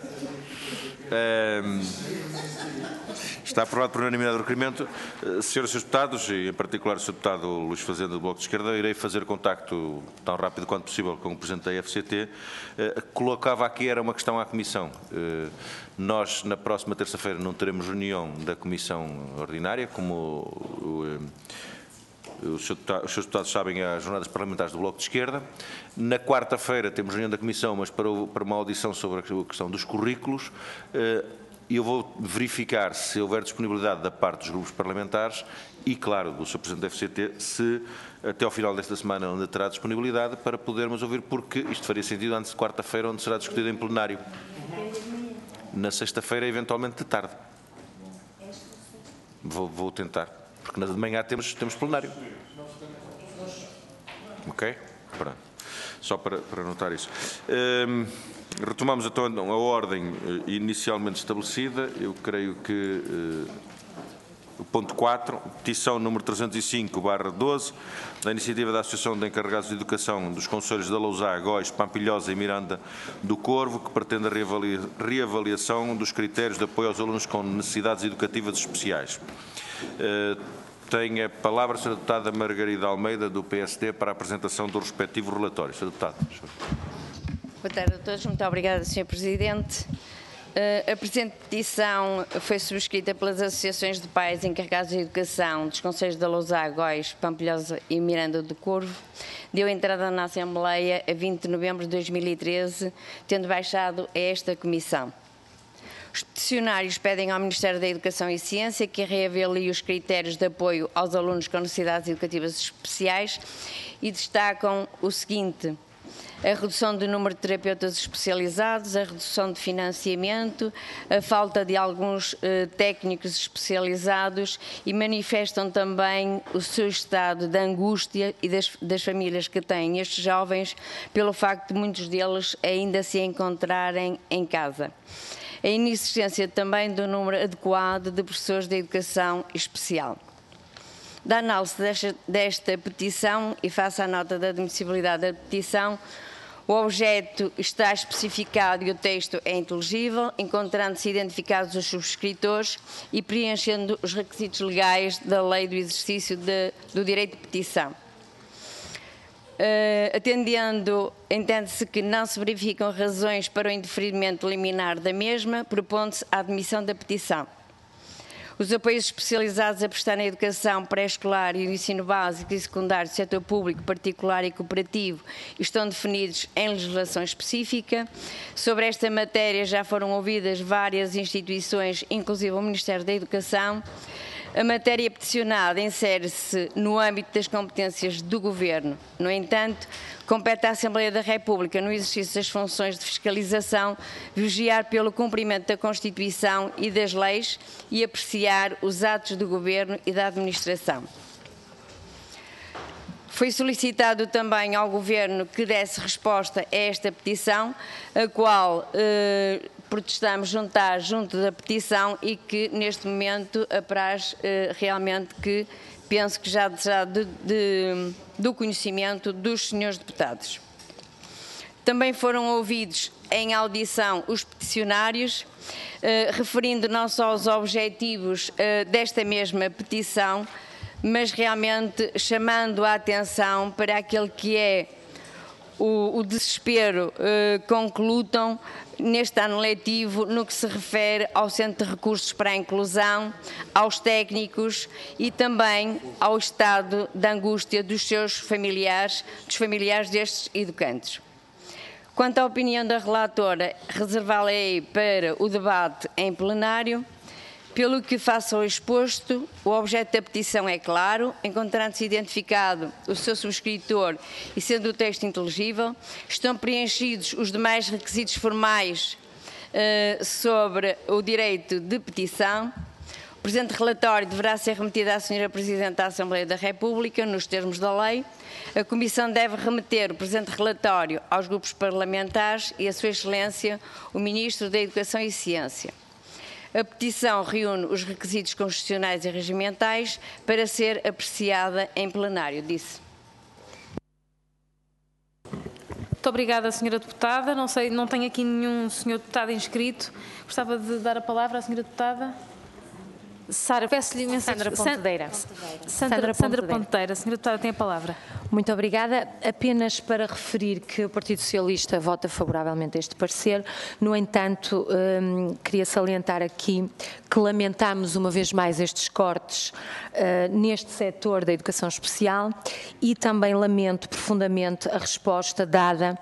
Está aprovado por unanimidade o requerimento. Senhoras e senhores deputados, e em particular o Sr. Deputado Luís Fazenda do Bloco de Esquerda, irei fazer contacto tão rápido quanto possível com o Presidente da FCT. Colocava aqui, era uma questão à Comissão. Nós, na próxima terça-feira, não teremos reunião da Comissão Ordinária, como os seus deputados sabem, as jornadas parlamentares do Bloco de Esquerda. Na quarta-feira temos reunião da Comissão, mas para uma audição sobre a questão dos currículos. Eu vou verificar se houver disponibilidade da parte dos grupos parlamentares e, claro, do Sr. Presidente da FCT, se até ao final desta semana ainda terá disponibilidade para podermos ouvir, porque isto faria sentido antes de quarta-feira, onde será discutido em plenário. Na sexta-feira, eventualmente de tarde. Vou tentar. Porque na de manhã temos plenário. Ok? Pronto. Só para notar isso. Retomamos então a ordem inicialmente estabelecida. Eu creio que o ponto 4, petição número 305/12, da iniciativa da Associação de Encarregados de Educação dos Concelhos de Lousá, Góis, Pampilhosa e Miranda do Corvo, que pretende a reavaliação dos critérios de apoio aos alunos com necessidades educativas especiais. Tem a palavra a Sra. Deputada Margarida Almeida, do PSD, para a apresentação do respectivo relatório. Sra. Deputada. Boa tarde a todos. Muito obrigada, Sr. Presidente. A presente petição foi subscrita pelas associações de pais encarregados de educação dos concelhos de Lousá, Góis, Pampilhosa e Miranda do Corvo. Deu entrada na Assembleia a 20 de novembro de 2013, tendo baixado a esta comissão. Os peticionários pedem ao Ministério da Educação e Ciência que reavalie os critérios de apoio aos alunos com necessidades educativas especiais e destacam o seguinte: a redução do número de terapeutas especializados, a redução de financiamento, a falta de alguns técnicos especializados, e manifestam também o seu estado de angústia e das famílias que têm estes jovens pelo facto de muitos deles ainda se encontrarem em casa. A inexistência também do número adequado de professores de educação especial. Da análise desta petição e face à nota da admissibilidade da petição, o objeto está especificado e o texto é inteligível, encontrando-se identificados os subscritores e preenchendo os requisitos legais da Lei do Exercício do Direito de Petição. Atendendo, entende-se que não se verificam razões para o indeferimento liminar da mesma, propondo-se a admissão da petição. Os apoios especializados a prestar na educação pré-escolar e no ensino básico e secundário do setor público, particular e cooperativo estão definidos em legislação específica. Sobre esta matéria já foram ouvidas várias instituições, inclusive o Ministério da Educação. A matéria peticionada insere-se no âmbito das competências do Governo. No entanto, compete à Assembleia da República, no exercício das funções de fiscalização, vigiar pelo cumprimento da Constituição e das leis e apreciar os atos do Governo e da Administração. Foi solicitado também ao Governo que desse resposta a esta petição, a qual protestamos junto da petição e que neste momento apraz realmente que penso que já do conhecimento dos senhores deputados. Também foram ouvidos em audição os peticionários, referindo não só os objetivos desta mesma petição, mas realmente chamando a atenção para aquele que é o desespero com que lutam neste ano letivo no que se refere ao Centro de Recursos para a Inclusão, aos técnicos e também ao estado de angústia dos seus familiares, dos familiares destes educantes. Quanto à opinião da relatora, reservá-la-ei para o debate em plenário. Pelo que face ao exposto, o objeto da petição é claro, encontrando-se identificado o seu subscritor e sendo o texto inteligível, estão preenchidos os demais requisitos formais sobre o direito de petição. O presente relatório deverá ser remetido à Sra. Presidente da Assembleia da República, nos termos da lei. A Comissão deve remeter o presente relatório aos grupos parlamentares e a Sua Excelência, o Ministro da Educação e Ciência. A petição reúne os requisitos constitucionais e regimentais para ser apreciada em plenário, disse. Muito obrigada, Sra. Deputada. Não tenho aqui nenhum Sr. Deputado inscrito. Gostava de dar a palavra à Sra. Deputada. Peço-lhe imensa Sandra Pontedeira. Sandra Pontedeira. A Sra. Deputada tem a palavra. Muito obrigada. Apenas para referir que o Partido Socialista vota favoravelmente a este parecer. No entanto, queria salientar aqui que lamentamos uma vez mais estes cortes neste setor da educação especial e também lamento profundamente a resposta dada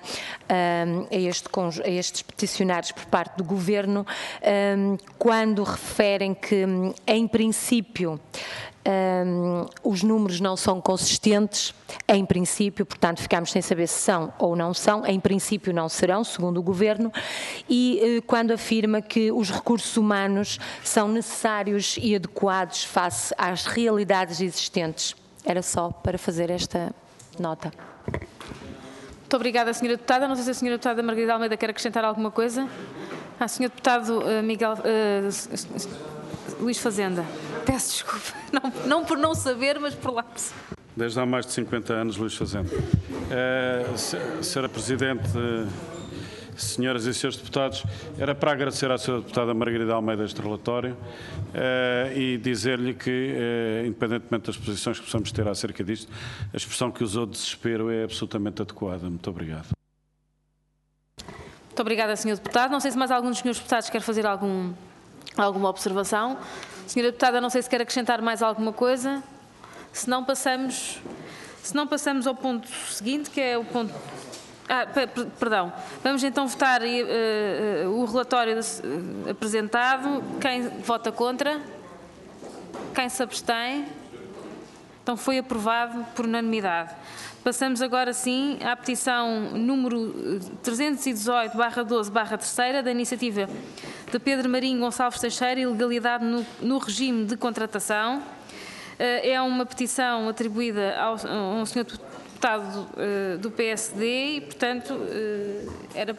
a estes peticionários por parte do Governo quando referem que, em princípio, os números não são consistentes, em princípio, portanto ficamos sem saber se são ou não são, em princípio não serão, segundo o Governo, e quando afirma que os recursos humanos são necessários e adequados face às realidades existentes. Era só para fazer esta nota. Muito obrigada, Sra. Deputada. Não sei se a Sra. Deputada Margarida Almeida quer acrescentar alguma coisa. Sr. Deputado Luís Fazenda. Peço desculpa, não por não saber, mas por lapso. Desde há mais de 50 anos, Luís Fazenda. Sra. Presidente, senhoras e senhores deputados, era para agradecer à Sra. Deputada Margarida Almeida este relatório e dizer-lhe que, independentemente das posições que possamos ter acerca disto, a expressão que usou de desespero é absolutamente adequada. Muito obrigado. Muito obrigada, Sr. Deputado. Não sei se mais algum dos senhores deputados quer fazer alguma observação. Sra. Deputada, não sei se quer acrescentar mais alguma coisa. Se não passamos ao ponto seguinte, que é o ponto... Perdão. Vamos então votar o relatório apresentado. Quem vota contra? Quem se abstém? Então foi aprovado por unanimidade. Passamos agora sim à petição número 318/12/3 da iniciativa de Pedro Marinho Gonçalves Teixeira, ilegalidade no regime de contratação. É uma petição atribuída a um senhor deputado do PSD e, portanto, era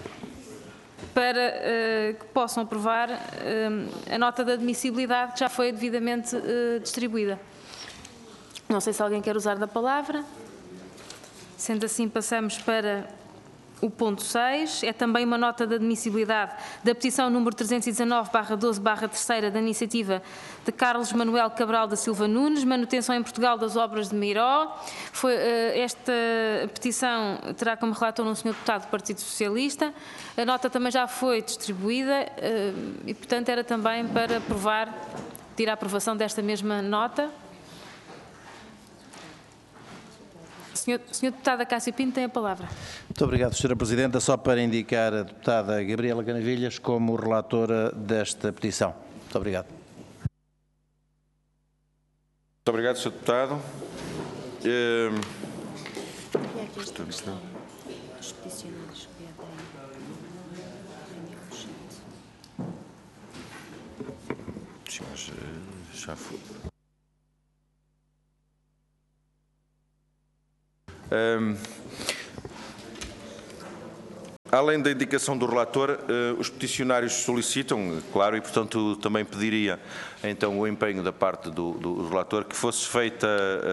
para que possam aprovar a nota de admissibilidade que já foi devidamente distribuída. Não sei se alguém quer usar da palavra. Sendo assim, passamos para o ponto 6. É também uma nota de admissibilidade da petição número 319/12/3 da iniciativa de Carlos Manuel Cabral da Silva Nunes, manutenção em Portugal das obras de Meiró. Esta petição terá como relator um senhor deputado do Partido Socialista. A nota também já foi distribuída e, portanto, era também para pedir a aprovação desta mesma nota. Senhora Deputada Cássio Pinto tem a palavra. Muito obrigado, Sra. Presidenta. Só para indicar a deputada Gabriela Canavilhas como relatora desta petição. Muito obrigado. Muito obrigado, Sr. Deputado. Já foi. Além da indicação do relator, os peticionários solicitam, claro, e portanto também pediria então o empenho da parte do relator que fosse feita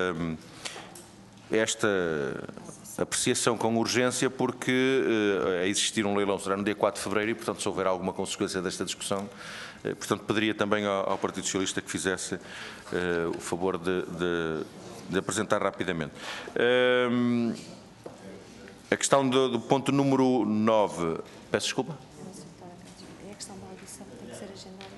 esta apreciação com urgência, porque a existir um leilão será no dia 4 de fevereiro e, portanto, se houver alguma consequência desta discussão, portanto, pediria também ao Partido Socialista que fizesse o favor de apresentar rapidamente. A questão do ponto número 9, peço desculpa. É a questão da audição que tem que ser agendada.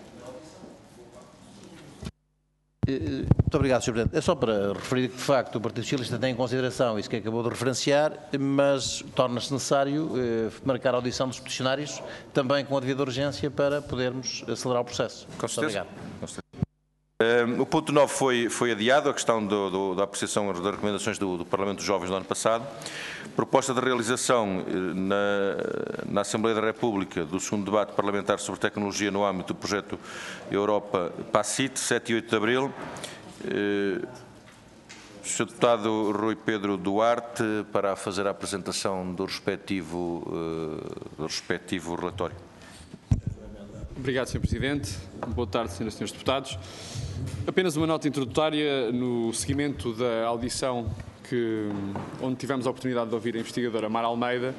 Muito obrigado, Sr. Presidente. É só para referir que, de facto, o Partido Socialista tem em consideração isso que acabou de referenciar, mas torna-se necessário marcar a audição dos peticionários também com a devida urgência para podermos acelerar o processo. Com certeza. Muito obrigado. O ponto 9 foi adiado, a questão da apreciação das recomendações do Parlamento dos Jovens do ano passado. Proposta de realização na Assembleia da República do segundo debate parlamentar sobre tecnologia no âmbito do projeto Europa PACIT, 7 e 8 de abril. Sr. Deputado Rui Pedro Duarte, para fazer a apresentação do respectivo relatório. Obrigado, Sr. Presidente. Boa tarde, Senhoras e Senhores Deputados. Apenas uma nota introdutória no seguimento da audição onde tivemos a oportunidade de ouvir a investigadora Mara Almeida,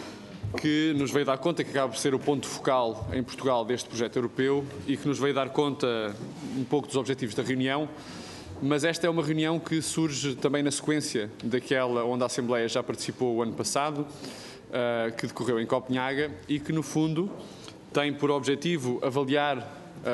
que nos veio dar conta que acaba por ser o ponto focal em Portugal deste projeto europeu e que nos veio dar conta um pouco dos objetivos da reunião, mas esta é uma reunião que surge também na sequência daquela onde a Assembleia já participou o ano passado, que decorreu em Copenhaga e que, no fundo, tem por objetivo avaliar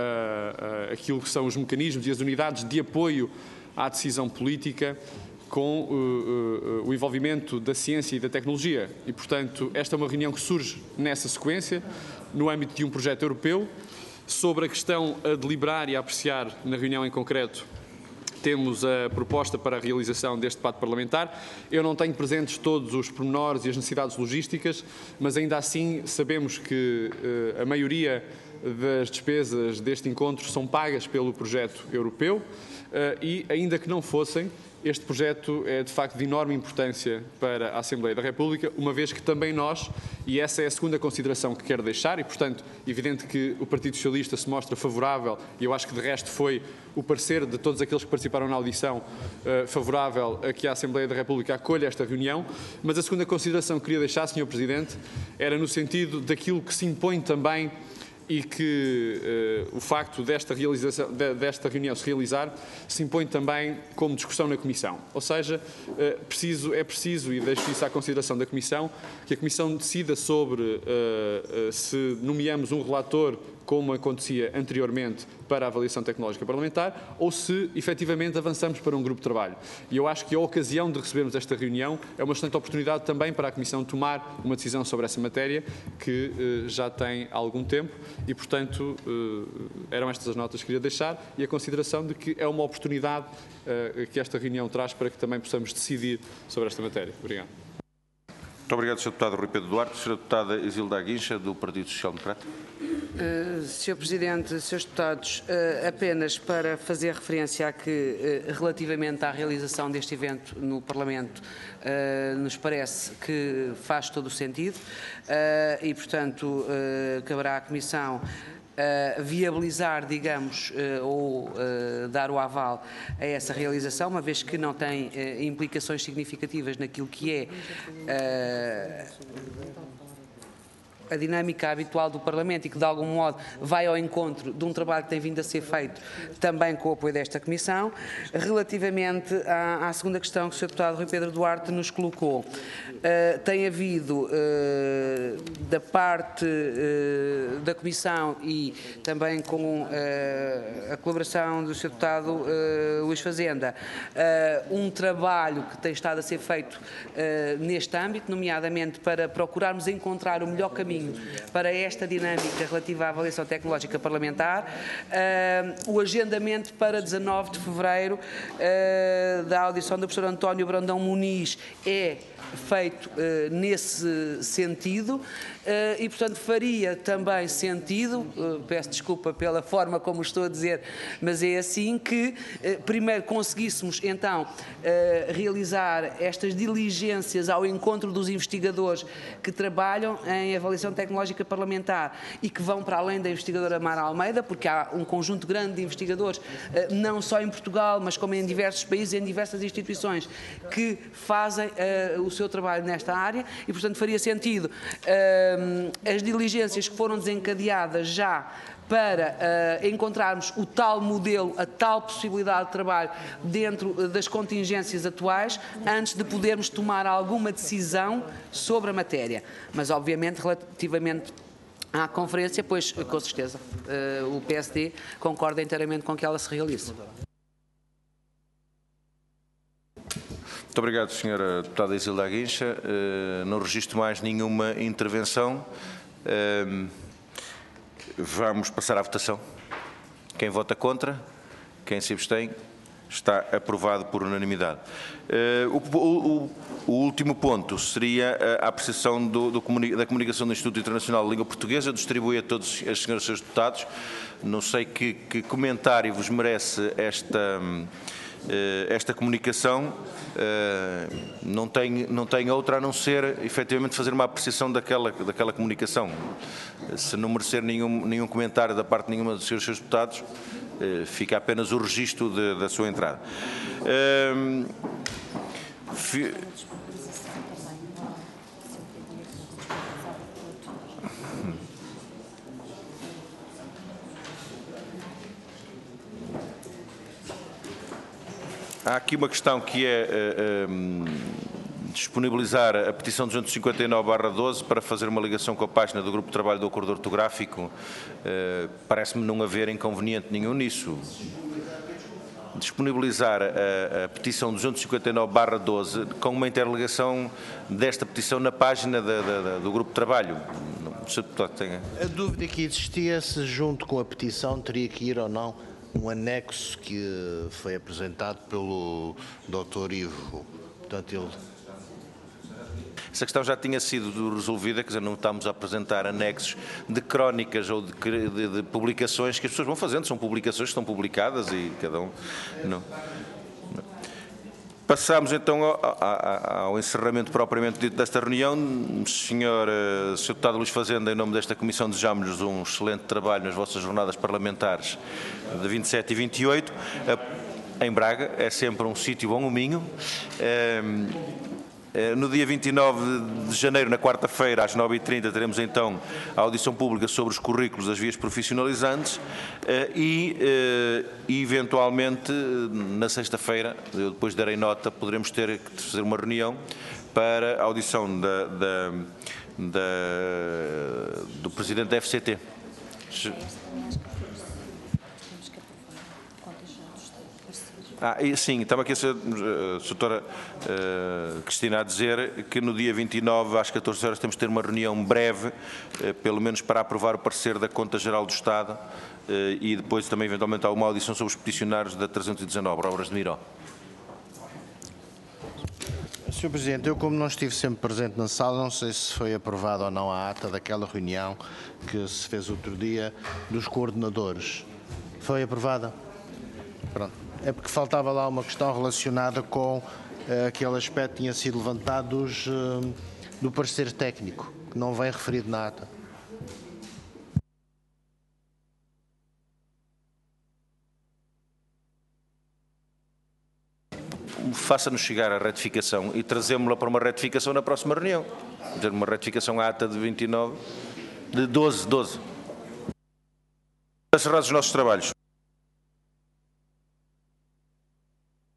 aquilo que são os mecanismos e as unidades de apoio à decisão política com o envolvimento da ciência e da tecnologia. E, portanto, esta é uma reunião que surge nessa sequência, no âmbito de um projeto europeu. Sobre a questão a deliberar e a apreciar na reunião em concreto, temos a proposta para a realização deste debate parlamentar. Eu não tenho presentes todos os pormenores e as necessidades logísticas, mas ainda assim sabemos que a maioria das despesas deste encontro são pagas pelo projeto europeu e, ainda que não fossem, este projeto é de facto de enorme importância para a Assembleia da República, uma vez que também nós, e essa é a segunda consideração que quero deixar, e portanto, evidente que o Partido Socialista se mostra favorável, e eu acho que de resto foi o parecer de todos aqueles que participaram na audição favorável a que a Assembleia da República acolha esta reunião, mas a segunda consideração que queria deixar, Sr. Presidente, era no sentido daquilo que se impõe também e que o facto desta reunião se realizar se impõe também como discussão na Comissão. Ou seja, é preciso, e deixo isso à consideração da Comissão, que a Comissão decida sobre se nomeamos um relator, como acontecia anteriormente, para a avaliação tecnológica parlamentar, ou se efetivamente avançamos para um grupo de trabalho. E eu acho que a ocasião de recebermos esta reunião é uma excelente oportunidade também para a Comissão tomar uma decisão sobre essa matéria, que já tem algum tempo, e portanto eram estas as notas que queria deixar, e a consideração de que é uma oportunidade que esta reunião traz para que também possamos decidir sobre esta matéria. Obrigado. Muito obrigado, Sr. Deputado Rui Pedro Duarte. Sra. Deputada Isilda Aguincha, do Partido Social Democrata. Sr. Presidente, Srs. Deputados, apenas para fazer referência a que, relativamente à realização deste evento no Parlamento, nos parece que faz todo o sentido e, portanto, caberá à Comissão viabilizar, digamos, ou dar o aval a essa realização, uma vez que não tem implicações significativas naquilo que é a dinâmica habitual do Parlamento e que, de algum modo, vai ao encontro de um trabalho que tem vindo a ser feito também com o apoio desta Comissão. Relativamente à segunda questão que o Sr. Deputado Rui Pedro Duarte nos colocou, tem havido, da parte da Comissão e também com a colaboração do Sr. Deputado Luís Fazenda, um trabalho que tem estado a ser feito neste âmbito, nomeadamente para procurarmos encontrar o melhor caminho para esta dinâmica relativa à avaliação tecnológica parlamentar, o agendamento para 19 de fevereiro da audição do professor António Brandão Muniz é feito nesse sentido e, portanto, faria também sentido, peço desculpa pela forma como estou a dizer, mas é assim, que primeiro conseguíssemos então realizar estas diligências ao encontro dos investigadores que trabalham em avaliação tecnológica parlamentar e que vão para além da investigadora Mara Almeida, porque há um conjunto grande de investigadores, não só em Portugal, mas como em diversos países, em diversas instituições, que fazem o seu trabalho nesta área e, portanto, faria sentido as diligências que foram desencadeadas já para encontrarmos o tal modelo, a tal possibilidade de trabalho dentro das contingências atuais, antes de podermos tomar alguma decisão sobre a matéria. Mas, obviamente, relativamente à conferência, pois, com certeza, o PSD concorda inteiramente com que ela se realize. Muito obrigado, Sra. Deputada Isilda Aguincha. Não registro mais nenhuma intervenção. Vamos passar à votação. Quem vota contra? Quem se abstém? Está aprovado por unanimidade. O último ponto seria a apreciação da comunicação do Instituto Internacional de Língua Portuguesa. Distribui a todos as senhoras e seus deputados. Não sei que comentário vos merece esta comunicação. Não tem outra a não ser, efetivamente, fazer uma apreciação daquela comunicação. Se não merecer nenhum comentário da parte de nenhuma dos seus deputados, fica apenas o registro da sua entrada. Há aqui uma questão que é disponibilizar a petição 259/12 para fazer uma ligação com a página do Grupo de Trabalho do Acordo Ortográfico. Parece-me não haver inconveniente nenhum nisso. Disponibilizar a petição 259/12 com uma interligação desta petição na página do Grupo de Trabalho. A dúvida que existia se junto com a petição teria que ir ou não um anexo que foi apresentado pelo Dr. Ivo. Portanto, essa questão já tinha sido resolvida, quer dizer, não estamos a apresentar anexos de crónicas ou de publicações que as pessoas vão fazendo, são publicações que estão publicadas e cada um... Não. Passamos então ao encerramento propriamente dito desta reunião. Sr. Deputado Luís Fazenda, em nome desta Comissão, desejamos-lhes um excelente trabalho nas vossas jornadas parlamentares de 27 e 28. Em Braga, é sempre um sítio bom, o Minho. No dia 29 de janeiro, na quarta-feira, às 9h30, teremos então a audição pública sobre os currículos das vias profissionalizantes e, eventualmente, na sexta-feira, eu depois darei nota, poderemos ter que fazer uma reunião para a audição do Presidente da FCT. Sim, estava aqui a doutora Cristina a dizer que no dia 29, às 14 horas, temos de ter uma reunião breve, pelo menos para aprovar o parecer da Conta Geral do Estado e depois também, eventualmente, há uma audição sobre os peticionários da 319, Obras de Miró. Sr. Presidente, eu como não estive sempre presente na sala, não sei se foi aprovada ou não a ata daquela reunião que se fez outro dia dos coordenadores. Foi aprovada? Pronto. É porque faltava lá uma questão relacionada com aquele aspecto que tinha sido levantado do parecer técnico, que não vem referido na ata. Faça-nos chegar a retificação e trazemos-la para uma retificação na próxima reunião. Uma retificação à ata de 29, de 12. Encerrados os nossos trabalhos.